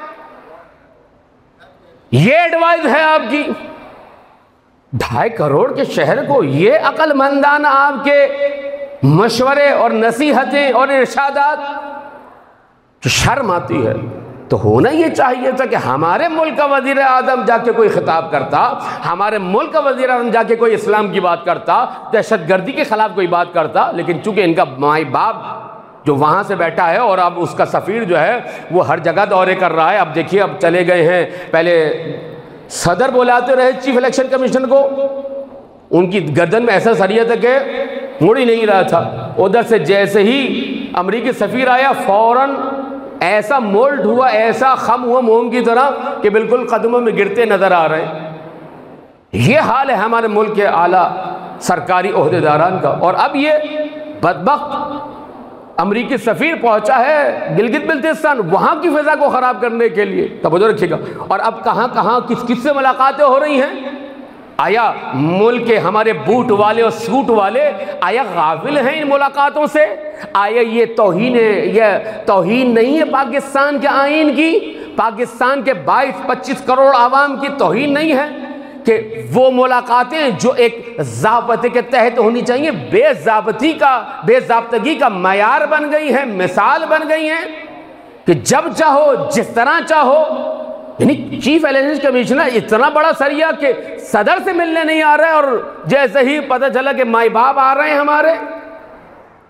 یہ ایڈوائز ہے آپ کی 2.5 کروڑ کے شہر کو، یہ عقل مندانہ آپ کے مشورے اور نصیحتیں اور ارشادات، تو شرم آتی ہے۔ تو ہونا یہ چاہیے تھا کہ ہمارے ملک کا وزیر اعظم جا کے کوئی خطاب کرتا، ہمارے ملک کا وزیر اعظم جا کے کوئی اسلام کی بات کرتا، دہشت گردی کے خلاف کوئی بات کرتا، لیکن چونکہ ان کا مائی باپ جو وہاں سے بیٹھا ہے اور اب اس کا سفیر جو ہے وہ ہر جگہ دورے کر رہا ہے۔ اب دیکھیے اب چلے گئے ہیں، پہلے صدر بلاتے رہے چیف الیکشن کمیشن کو، ان کی گردن میں ایسا سریہ تھا کہ مڑ ہی نہیں رہا تھا۔ ادھر سے جیسے ہی امریکی سفیر آیا فوراً ایسا مولڈ ہوا، ایسا خم ہوا موم کی طرح کہ بالکل قدموں میں گرتے نظر آ رہے ہیں۔ یہ حال ہے ہمارے ملک کے اعلیٰ سرکاری عہدیداران کا۔ اور اب یہ بدبخت امریکی سفیر پہنچا ہے گلگت بلتستان، وہاں کی فضا کو خراب کرنے کے لیے، توجہ رکھیے گا۔ اور اب کہاں کہاں کس کس سے ملاقاتیں ہو رہی ہیں؟ آیا ملک کے ہمارے بوٹ والے اور سوٹ والے آیا غافل ہیں ان ملاقاتوں سے؟ آیا یہ توہین ہے، یہ توہین نہیں ہے پاکستان کے آئین کی، پاکستان کے 22-25 کروڑ عوام کی توہین نہیں ہے کہ وہ ملاقاتیں جو ایک ضابطے کے تحت ہونی چاہیے بے ضابطگی کا معیار بن گئی ہیں، مثال بن گئی ہیں کہ جب چاہو جس طرح چاہو؟ یعنی چیف الیکشن کمیشنر اتنا بڑا سریہ کہ صدر سے ملنے نہیں آ رہے، اور جیسے ہی پتہ چلا کہ مائی باپ آ رہے ہیں ہمارے،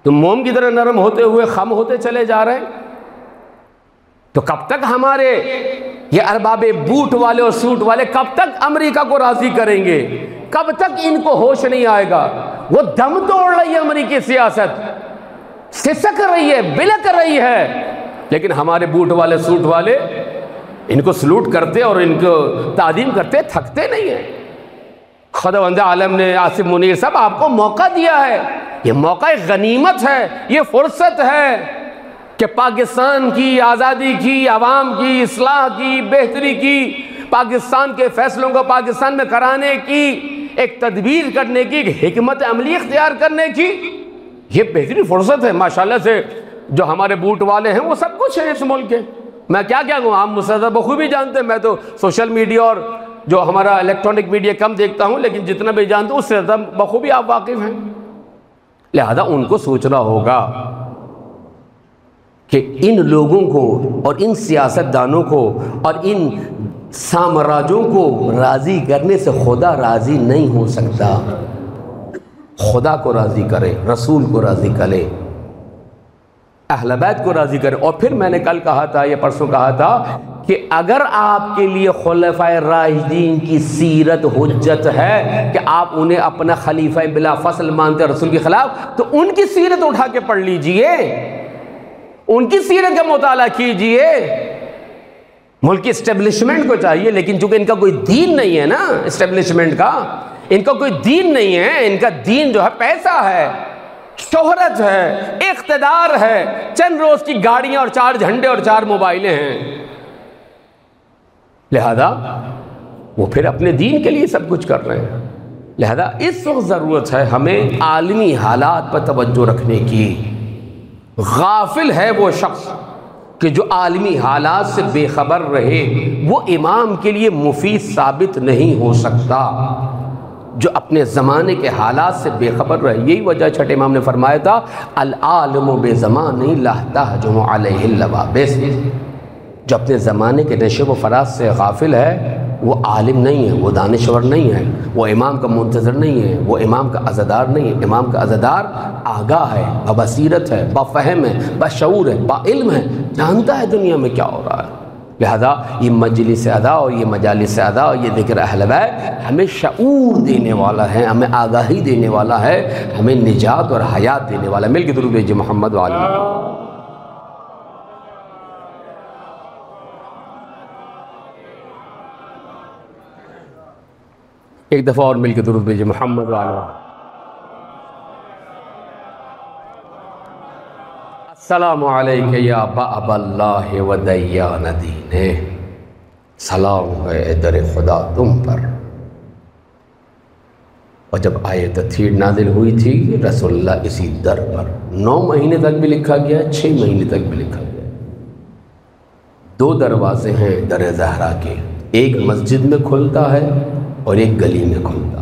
تو موم کی طرح نرم ہوتے ہوئے خم ہوتے چلے جا رہے ہیں. تو کب تک ہمارے یہ ارباب بوٹ والے اور سوٹ والے کب تک امریکہ کو راضی کریں گے؟ کب تک ان کو ہوش نہیں آئے گا؟ وہ دم توڑ رہی ہے امریکی سیاست، سسک رہی ہے، بلک رہی ہے، لیکن ہمارے بوٹ والے سوٹ والے ان کو سلوٹ کرتے اور ان کو تعظیم کرتے تھکتے نہیں ہیں. خداوند عالم نے آصف منیر صاحب آپ کو موقع دیا ہے، یہ موقع ایک غنیمت ہے، یہ فرصت ہے کہ پاکستان کی آزادی کی، عوام کی اصلاح کی، بہتری کی، پاکستان کے فیصلوں کو پاکستان میں کرانے کی، ایک تدبیر کرنے کی، ایک حکمت عملی اختیار کرنے کی یہ بہترین فرصت ہے. ماشاءاللہ سے جو ہمارے بوٹ والے ہیں وہ سب کچھ ہیں اس ملک کے. میں کیا کہوں، عام مسلمان بخوبی جانتے ہیں. میں تو سوشل میڈیا اور جو ہمارا الیکٹرانک میڈیا کم دیکھتا ہوں، لیکن جتنا بھی جانتا ہوں اس سے زیادہ بخوبی آپ واقف ہیں. لہذا ان کو سوچنا ہوگا کہ ان لوگوں کو اور ان سیاست دانوں کو اور ان سامراجوں کو راضی کرنے سے خدا راضی نہیں ہو سکتا. خدا کو راضی کرے، رسول کو راضی کرے، اہل بیت کو راضی کرے. اور پھر میں نے کل کہا تھا، یہ پرسوں کہا تھا کہ اگر آپ کے لیے خلفائے راشدین کی سیرت حجت ہے کہ آپ انہیں اپنا خلیفہ بلا فصل مانتے رسول کے خلاف، تو ان کی سیرت اٹھا کے پڑھ لیجئے، ان کی سیرت کا مطالعہ کیجئے. ملکی اسٹیبلشمنٹ کو چاہیے، لیکن چونکہ ان کا کوئی دین نہیں ہے نا، اسٹیبلشمنٹ کا ان کا کوئی دین نہیں ہے. ان کا دین جو ہے پیسہ ہے، شہرت ہے، اقتدار ہے، چند روز کی گاڑیاں اور 4 جھنڈے اور 4 موبائلیں ہیں. لہذا وہ پھر اپنے دین کے لیے سب کچھ کر رہے ہیں. لہذا اس وقت ضرورت ہے ہمیں عالمی حالات پر توجہ رکھنے کی. غافل ہے وہ شخص کہ جو عالمی حالات سے بے خبر رہے، وہ امام کے لیے مفید ثابت نہیں ہو سکتا. جو اپنے زمانے کے حالات سے بے خبر رہے، یہی وجہ چھٹے امام نے فرمایا تھا العالم بزمانہ لا تہجم علیہ اللوابس. جو اپنے زمانے کے نشو و فراز سے غافل ہے وہ عالم نہیں ہے، وہ دانشور نہیں ہے، وہ امام کا منتظر نہیں ہے، وہ امام کا عزادار نہیں ہے. امام کا عزادار آگاہ ہے، ببصیرت ہے، بفہم ہے، بشعور ہے، بعلم ہے، جانتا ہے دنیا میں کیا ہو رہا ہے. لہذا یہ مجلس ادا اور یہ مجالس ادا اور یہ ذکر اہل بیت ہمیں شعور دینے والا ہے، ہمیں آگاہی دینے والا ہے، ہمیں نجات اور حیات دینے والا ہے. مل کے درود بھیجئے محمد و آلہ. ایک دفعہ اور مل کے درود بھیجئے محمد و آلہ. السلام علیکم یا باب اللہ و دیان دین. سلام ہے در خدا تم پر. اور جب آیت تھیر نازل ہوئی تھی رسول اللہ اسی در پر 9 مہینے تک بھی لکھا گیا، 6 مہینے تک بھی لکھا گیا. 2 دروازے ہیں در زہرا کے، ایک مسجد میں کھلتا ہے اور ایک گلی میں کھلتا ہے.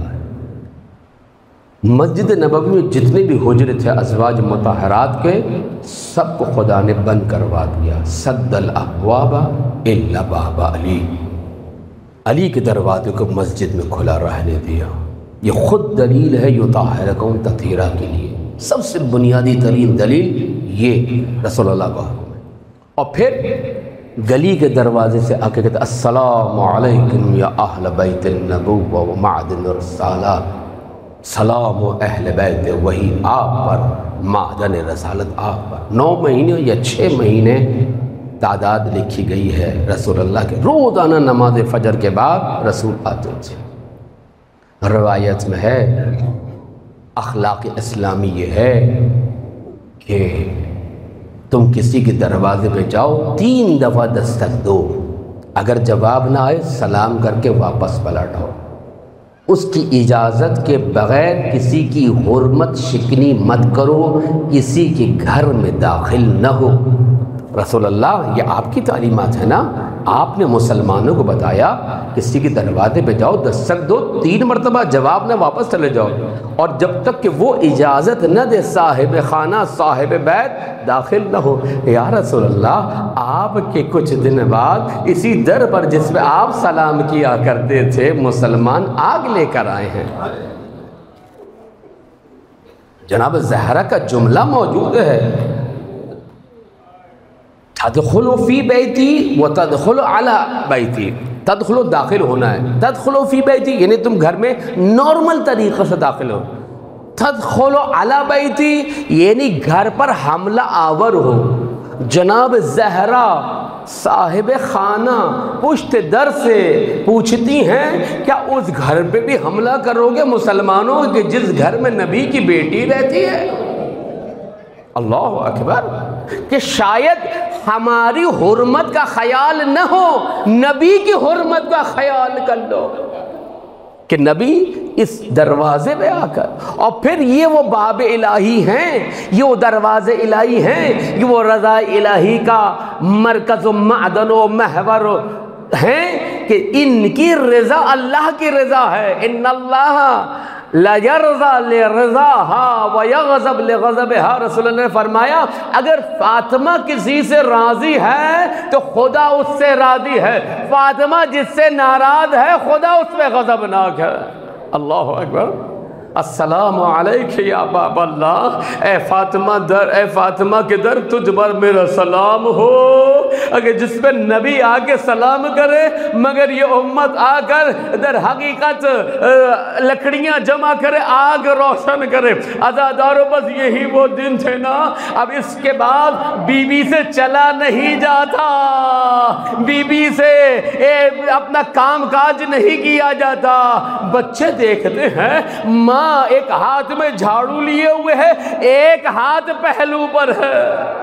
مسجد نبوی میں جتنے بھی حجرے تھے ازواج مطہرات کے، سب کو خدا نے بند کروا دیا. سد الابواب الا باب علی. علی کے دروازے کو مسجد میں کھلا رہنے دیا. یہ خود دلیل ہے یطہرکم تطہیرا کے لیے. سب سے بنیادی ترین دلیل یہ رسول اللہ کا حکم ہے. اور پھر گلی کے دروازے سے آ کے کہتے السلام علیکم یا اہل بیت النبوہ و معدن الرسالہ. سلام و اہل بیت وہی آپ پر، معدن رسالت آپ پر. 9 مہینے یا 6 مہینے تعداد لکھی گئی ہے رسول اللہ کے. روزانہ نماز فجر کے بعد رسول آتے تھے. روایت میں ہے، اخلاق اسلامی یہ ہے کہ تم کسی کے دروازے پہ جاؤ 3 دفعہ دستک دو، اگر جواب نہ آئے سلام کر کے واپس پلٹ آؤ. اس کی اجازت کے بغیر کسی کی حرمت شکنی مت کرو، کسی کے گھر میں داخل نہ ہو. رسول اللہ یہ آپ کی تعلیمات ہے نا. آپ نے مسلمانوں کو بتایا کسی کے دروازے پہ جاؤ دستک دو، 3 مرتبہ جواب نہ واپس چلے جاؤ، اور جب تک کہ وہ اجازت نہ دے صاحب خانہ صاحب بیت داخل نہ ہو. یا رسول اللہ آپ کے کچھ دن بعد اسی در پر جس پہ آپ سلام کیا کرتے تھے مسلمان آگ لے کر آئے ہیں. جناب زہرا کا جملہ موجود ہے، تدخلو فی بیتی و تدخلو علی بیتی، تدخلو داخل ہونا ہے، تدخلو فی بیتی یعنی تم گھر میں نارمل طریقے سے داخل ہو، تدخلو علی بیتی یعنی گھر پر حملہ آور ہو۔ جناب زہرا صاحب خانہ پشت در سے پوچھتی ہیں کیا اس گھر پہ بھی حملہ کرو گے مسلمانوں کہ جس گھر میں نبی کی بیٹی رہتی ہے؟ اللہ اکبر، کہ شاید ہماری حرمت کا خیال نہ ہو، نبی کی حرمت کا خیال کر لو کہ نبی اس دروازے پہ آ کر، اور پھر یہ وہ باب الہی ہیں، یہ وہ دروازے الہی ہیں، یہ وہ رضا الہی کا مرکز و معدن و محور ہیں کہ ان کی رضا اللہ کی رضا ہے۔ ان اللہ لَيَرْضَى لِرِضَاهَا وَيَغْضَبْ لِغَضَبِهَا، رسول اللہ نے فرمایا اگر فاطمہ کسی سے راضی ہے تو خدا اس سے راضی ہے، فاطمہ جس سے ناراض ہے خدا اس پہ غضبناک ہے۔ اللہ اکبر، السلام علیک یا باب اللہ، اے فاطمہ کے در تجھ پر میرا سلام ہو۔ اگر جس پہ نبی آگے سلام کرے مگر یہ امت آ کر در حقیقت لکڑیاں جمع کرے، آگ روشن کرے۔ عزادارو بس یہی وہ دن تھے نا، اب اس کے بعد بی بی سے چلا نہیں جاتا، بی بی سے اپنا کام کاج نہیں کیا جاتا۔ بچے دیکھتے ہیں ماں ایک ہاتھ میں جھاڑو لیے ہوئے ہے، ایک ہاتھ پہلو پر ہے۔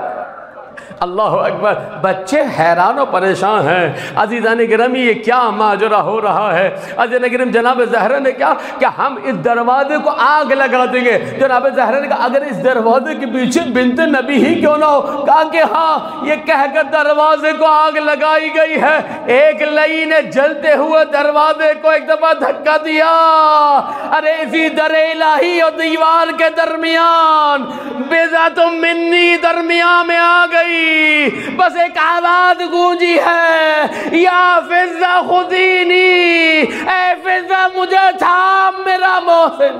اللہ اکبر، بچے حیران و پریشان ہیں۔ عزیزان گرامی یہ کیا ماجرا ہو رہا ہے؟ عزیزان گرامی جناب زہرا نے کہا کہ ہم اس دروازے کو آگ لگا دیں گے۔ جناب زہرا نے کہا اگر اس دروازے کے پیچھے بنت نبی ہی کیوں نہ ہو؟ کہا کہ ہاں، یہ کہہ کر دروازے کو آگ لگائی گئی ہے۔ ایک لئی نے جلتے ہوئے دروازے کو ایک دفعہ دھکا دیا، ارے اسی در الہی اور دیوار کے درمیان بضعۃ منی درمیان میں آ گئی، بس ایک آواز گونجی ہے، یا فضہ خذینی، اے فضہ مجھے تھام میرا محسن،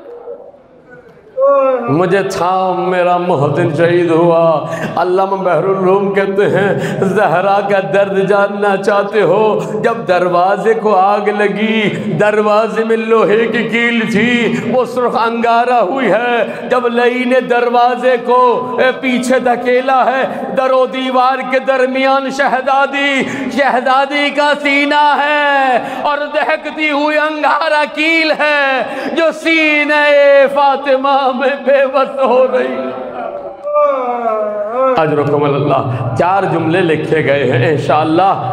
مجھے تھام میرا محسن شہید ہوا۔ علامہ بحر الروم کہتے ہیں زہرا کا درد جاننا چاہتے ہو؟ جب دروازے کو آگ لگی، دروازے میں لوہے کی کیل تھی، وہ سرخ انگارہ ہوئی ہے۔ جب لئی نے دروازے کو پیچھے دھکیلا ہے، در و دیوار کے درمیان شہزادی کا سینہ ہے اور دہکتی ہوئی انگارہ کیل ہے جو سینہ فاطمہ میں بے بس ہو رہی۔ اجرکم اللہ، 4 جملے لکھے گئے ہیں انشاءاللہ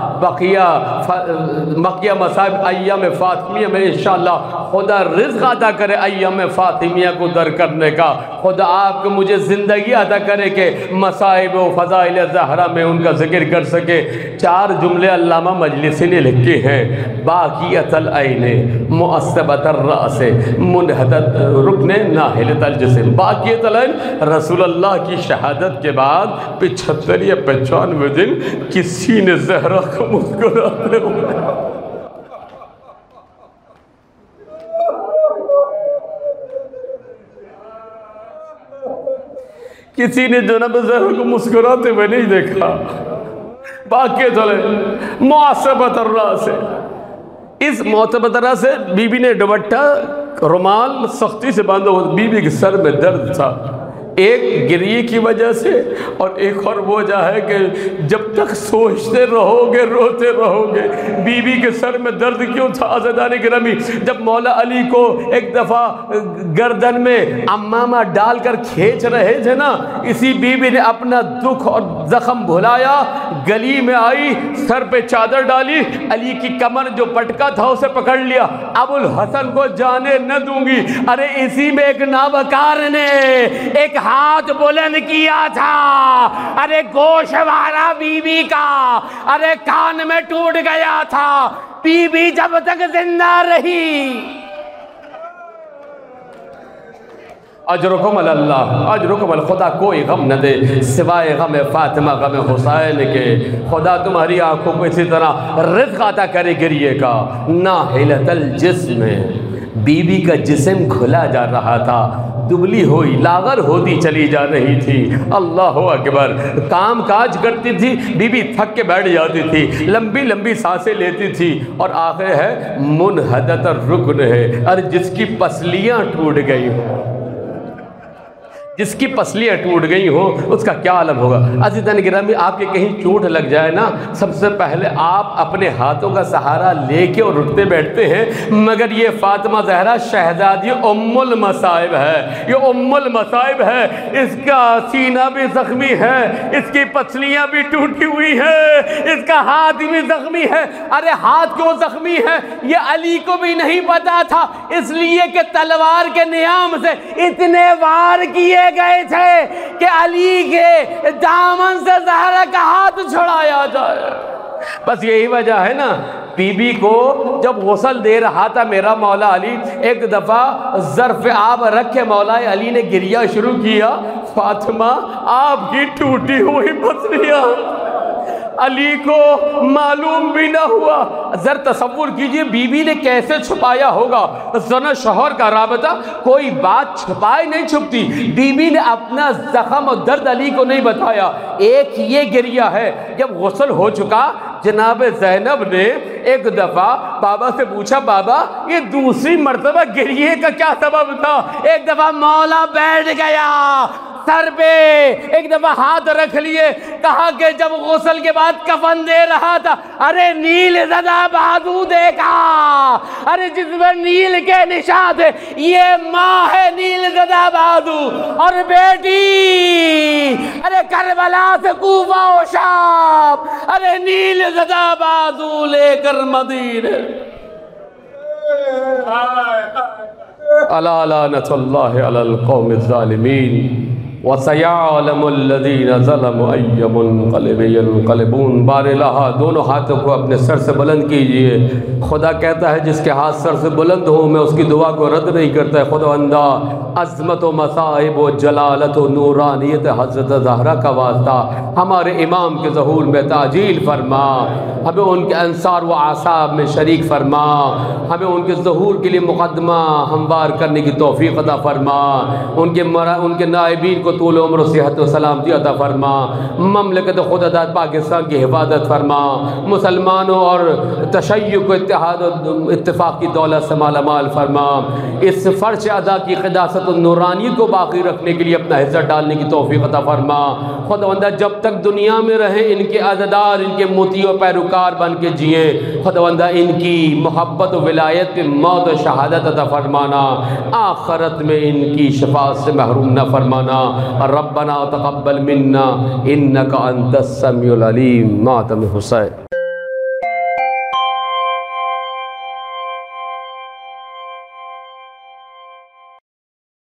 بقیہ مصائب ایام فاطمیہ میں انشاءاللہ خدا رزق عطا کرے ایام فاطمیہ کو در کرنے کا، خدا آپ کو مجھے زندگی عطا کرے کہ مصائب و فضائل زہرا میں ان کا ذکر کر سکے۔ 4 جملے علامہ مجلسی نے لکھے ہیں، باقیت العین معصبت الرأس منحدت رکن ناحلت الجسم۔ باقیت العین رسول اللہ کی شہادت کے بعد 75 یا 95 دن کسی نے زہرا کو مسکراتے ہوئے کسی نے جناب زہرا کو مسکراتے ہوئے نہیں دیکھا۔ باقیت العین معصبت الرأس، اس معصبت الرأس سے بی بی نے دوپٹہ رومال سختی سے باندھا ہوا، بی بی کے سر میں درد تھا، ایک گریے کی وجہ سے اور ایک اور وجہ ہے کہ جب تک سوچتے رہو گے روتے رہو گے۔ بی بی کے سر میں درد کیوں تھا عزیزان گرامی؟ جب مولا علی کو ایک دفعہ گردن میں امامہ ڈال کر کھینچ رہے تھے نا، اسی بی بی نے اپنا دکھ اور زخم بھلایا، گلی میں آئی، سر پہ چادر ڈالی، علی کی کمر جو پٹکا تھا اسے پکڑ لیا، ابو الحسن کو جانے نہ دوں گی۔ ارے اسی میں ایک نابکار نے ایک ہاتھ بلند کیا تھا، ارے گوشوارا بی بی کا ارے کان میں ٹوٹ گیا تھا، بی بی جب تک زندہ رہی۔ اجرکم اللہ، اجرکم اللہ، خدا کوئی غم نہ دے سوائے غم فاطمہ غم حسین کے۔ خدا تمہاری آنکھوں کو اسی طرح رزق عطا کرے گریے کا۔ ناحلت الجسم، بی بی کا جسم کھلا جا رہا تھا، دبلی ہوئی لاغر ہوتی چلی جا رہی تھی۔ اللہ اکبر، کام کاج کرتی تھی، بی بی تھک کے بیٹھ جاتی تھی، لمبی لمبی سانسیں لیتی تھی، اور آخر ہے منحدت الرکن ہے، اور جس کی پسلیاں ٹوٹ گئی ہوں، جس کی پسلیاں ٹوٹ گئی ہوں اس کا کیا عالم ہوگا۔ عزیزان گرامی، آپ کے کہیں چوٹ لگ جائے نا، سب سے پہلے آپ اپنے ہاتھوں کا سہارا لے کے اور اٹھتے بیٹھتے ہیں، مگر یہ فاطمہ زہرا شہزادی ام المصائب ہے، یہ ام المصائب ہے، اس کا سینہ بھی زخمی ہے، اس کی پسلیاں بھی ٹوٹی ہوئی ہیں، اس کا ہاتھ بھی زخمی ہے۔ ارے ہاتھ کیوں زخمی ہے یہ علی کو بھی نہیں پتا تھا، اس لیے کہ تلوار کے نیام سے اتنے وار کیے گئے تھے کہ علی کے دامن سے زہرا کا ہاتھ چھڑایا جائے۔ بس یہی وجہ ہے نا، بی بی کو جب غسل دے رہا تھا میرا مولا علی، ایک دفعہ ظرف آب رکھ کے مولا علی نے گریہ شروع کیا، فاطمہ آپ کی ٹوٹی ہوئی پسلیاں۔ علی کو معلوم بھی نہ ہوا۔ ذرا تصور کیجئے بی بی نے کیسے چھپایا ہوگا۔ زن شوہر کا رابطہ، کوئی بات چھپائے نہیں چھپتی، بی بی نے اپنا زخم اور درد علی کو نہیں بتایا۔ ایک یہ گریہ ہے، جب غسل ہو چکا جناب زینب نے ایک دفعہ بابا سے پوچھا، بابا یہ دوسری مرتبہ گریہ کا کیا سبب تھا؟ ایک دفعہ مولا بیٹھ گیا سر پہ، ایک دفعہ ہاتھ رکھ لیے، کہا کہ جب غسل کے بعد کفن دے رہا تھا، ارے نیل زدہ بازو دیکھا، ارے جس میں نیل کے نشان تھے، یہ ماں ہے نیل زدہ بازو، اور بیٹی ارے کربلا سے کوفہ و شام، ارے نیل زدہ بازو لے کر مدینے۔ الا لعنۃ اللہ علی القوم الظالمین وَسَيَعْلَمُ الَّذِينَ ظَلَمُوا أَيَّ مُنْقَلِبٍ يَنْقَلِبُونَ۔ بار الہا دونوں ہاتھوں کو اپنے سر سے بلند کیجئے۔ خدا کہتا ہے جس کے ہاتھ سر سے بلند ہو میں اس کی دعا کو رد نہیں کرتا ہے۔ خداوندہ عظمت و مصائب و جلالت و نورانیت حضرت زہرا کا واسطہ ہمارے امام کے ظہور میں تعجیل فرما، ہمیں ان کے انصار و اعصاب میں شریک فرما، ہمیں ان کے ظہور کے لیے مقدمہ ہموار کرنے کی توفیق عطا فرما، ان کے نائبین کو طول عمر و صحت و سلامتی عطا فرما، مملکت خدا داد پاکستان کی حفاظت فرما، مسلمانوں اور تشیع کو اتحاد و اتفاق کی دولت سے مالا مال فرما، اس فرش ادا کی قداست و نورانیت کو باقی رکھنے کے لیے اپنا حصہ ڈالنے کی توفیق عطا فرما۔ خداوندہ جب تک دنیا میں رہیں ان کے عزادار، ان کے موتی و پیروکار بن کے جئیں۔ خداوندہ ان کی محبت و ولایت پہ موت و شہادت عطا فرمانا، آخرت میں ان کی شفاعت سے محروم نہ فرمانا۔ ربنا تقبل منا انک انت السمیع العلیم۔ ماتم حسین۔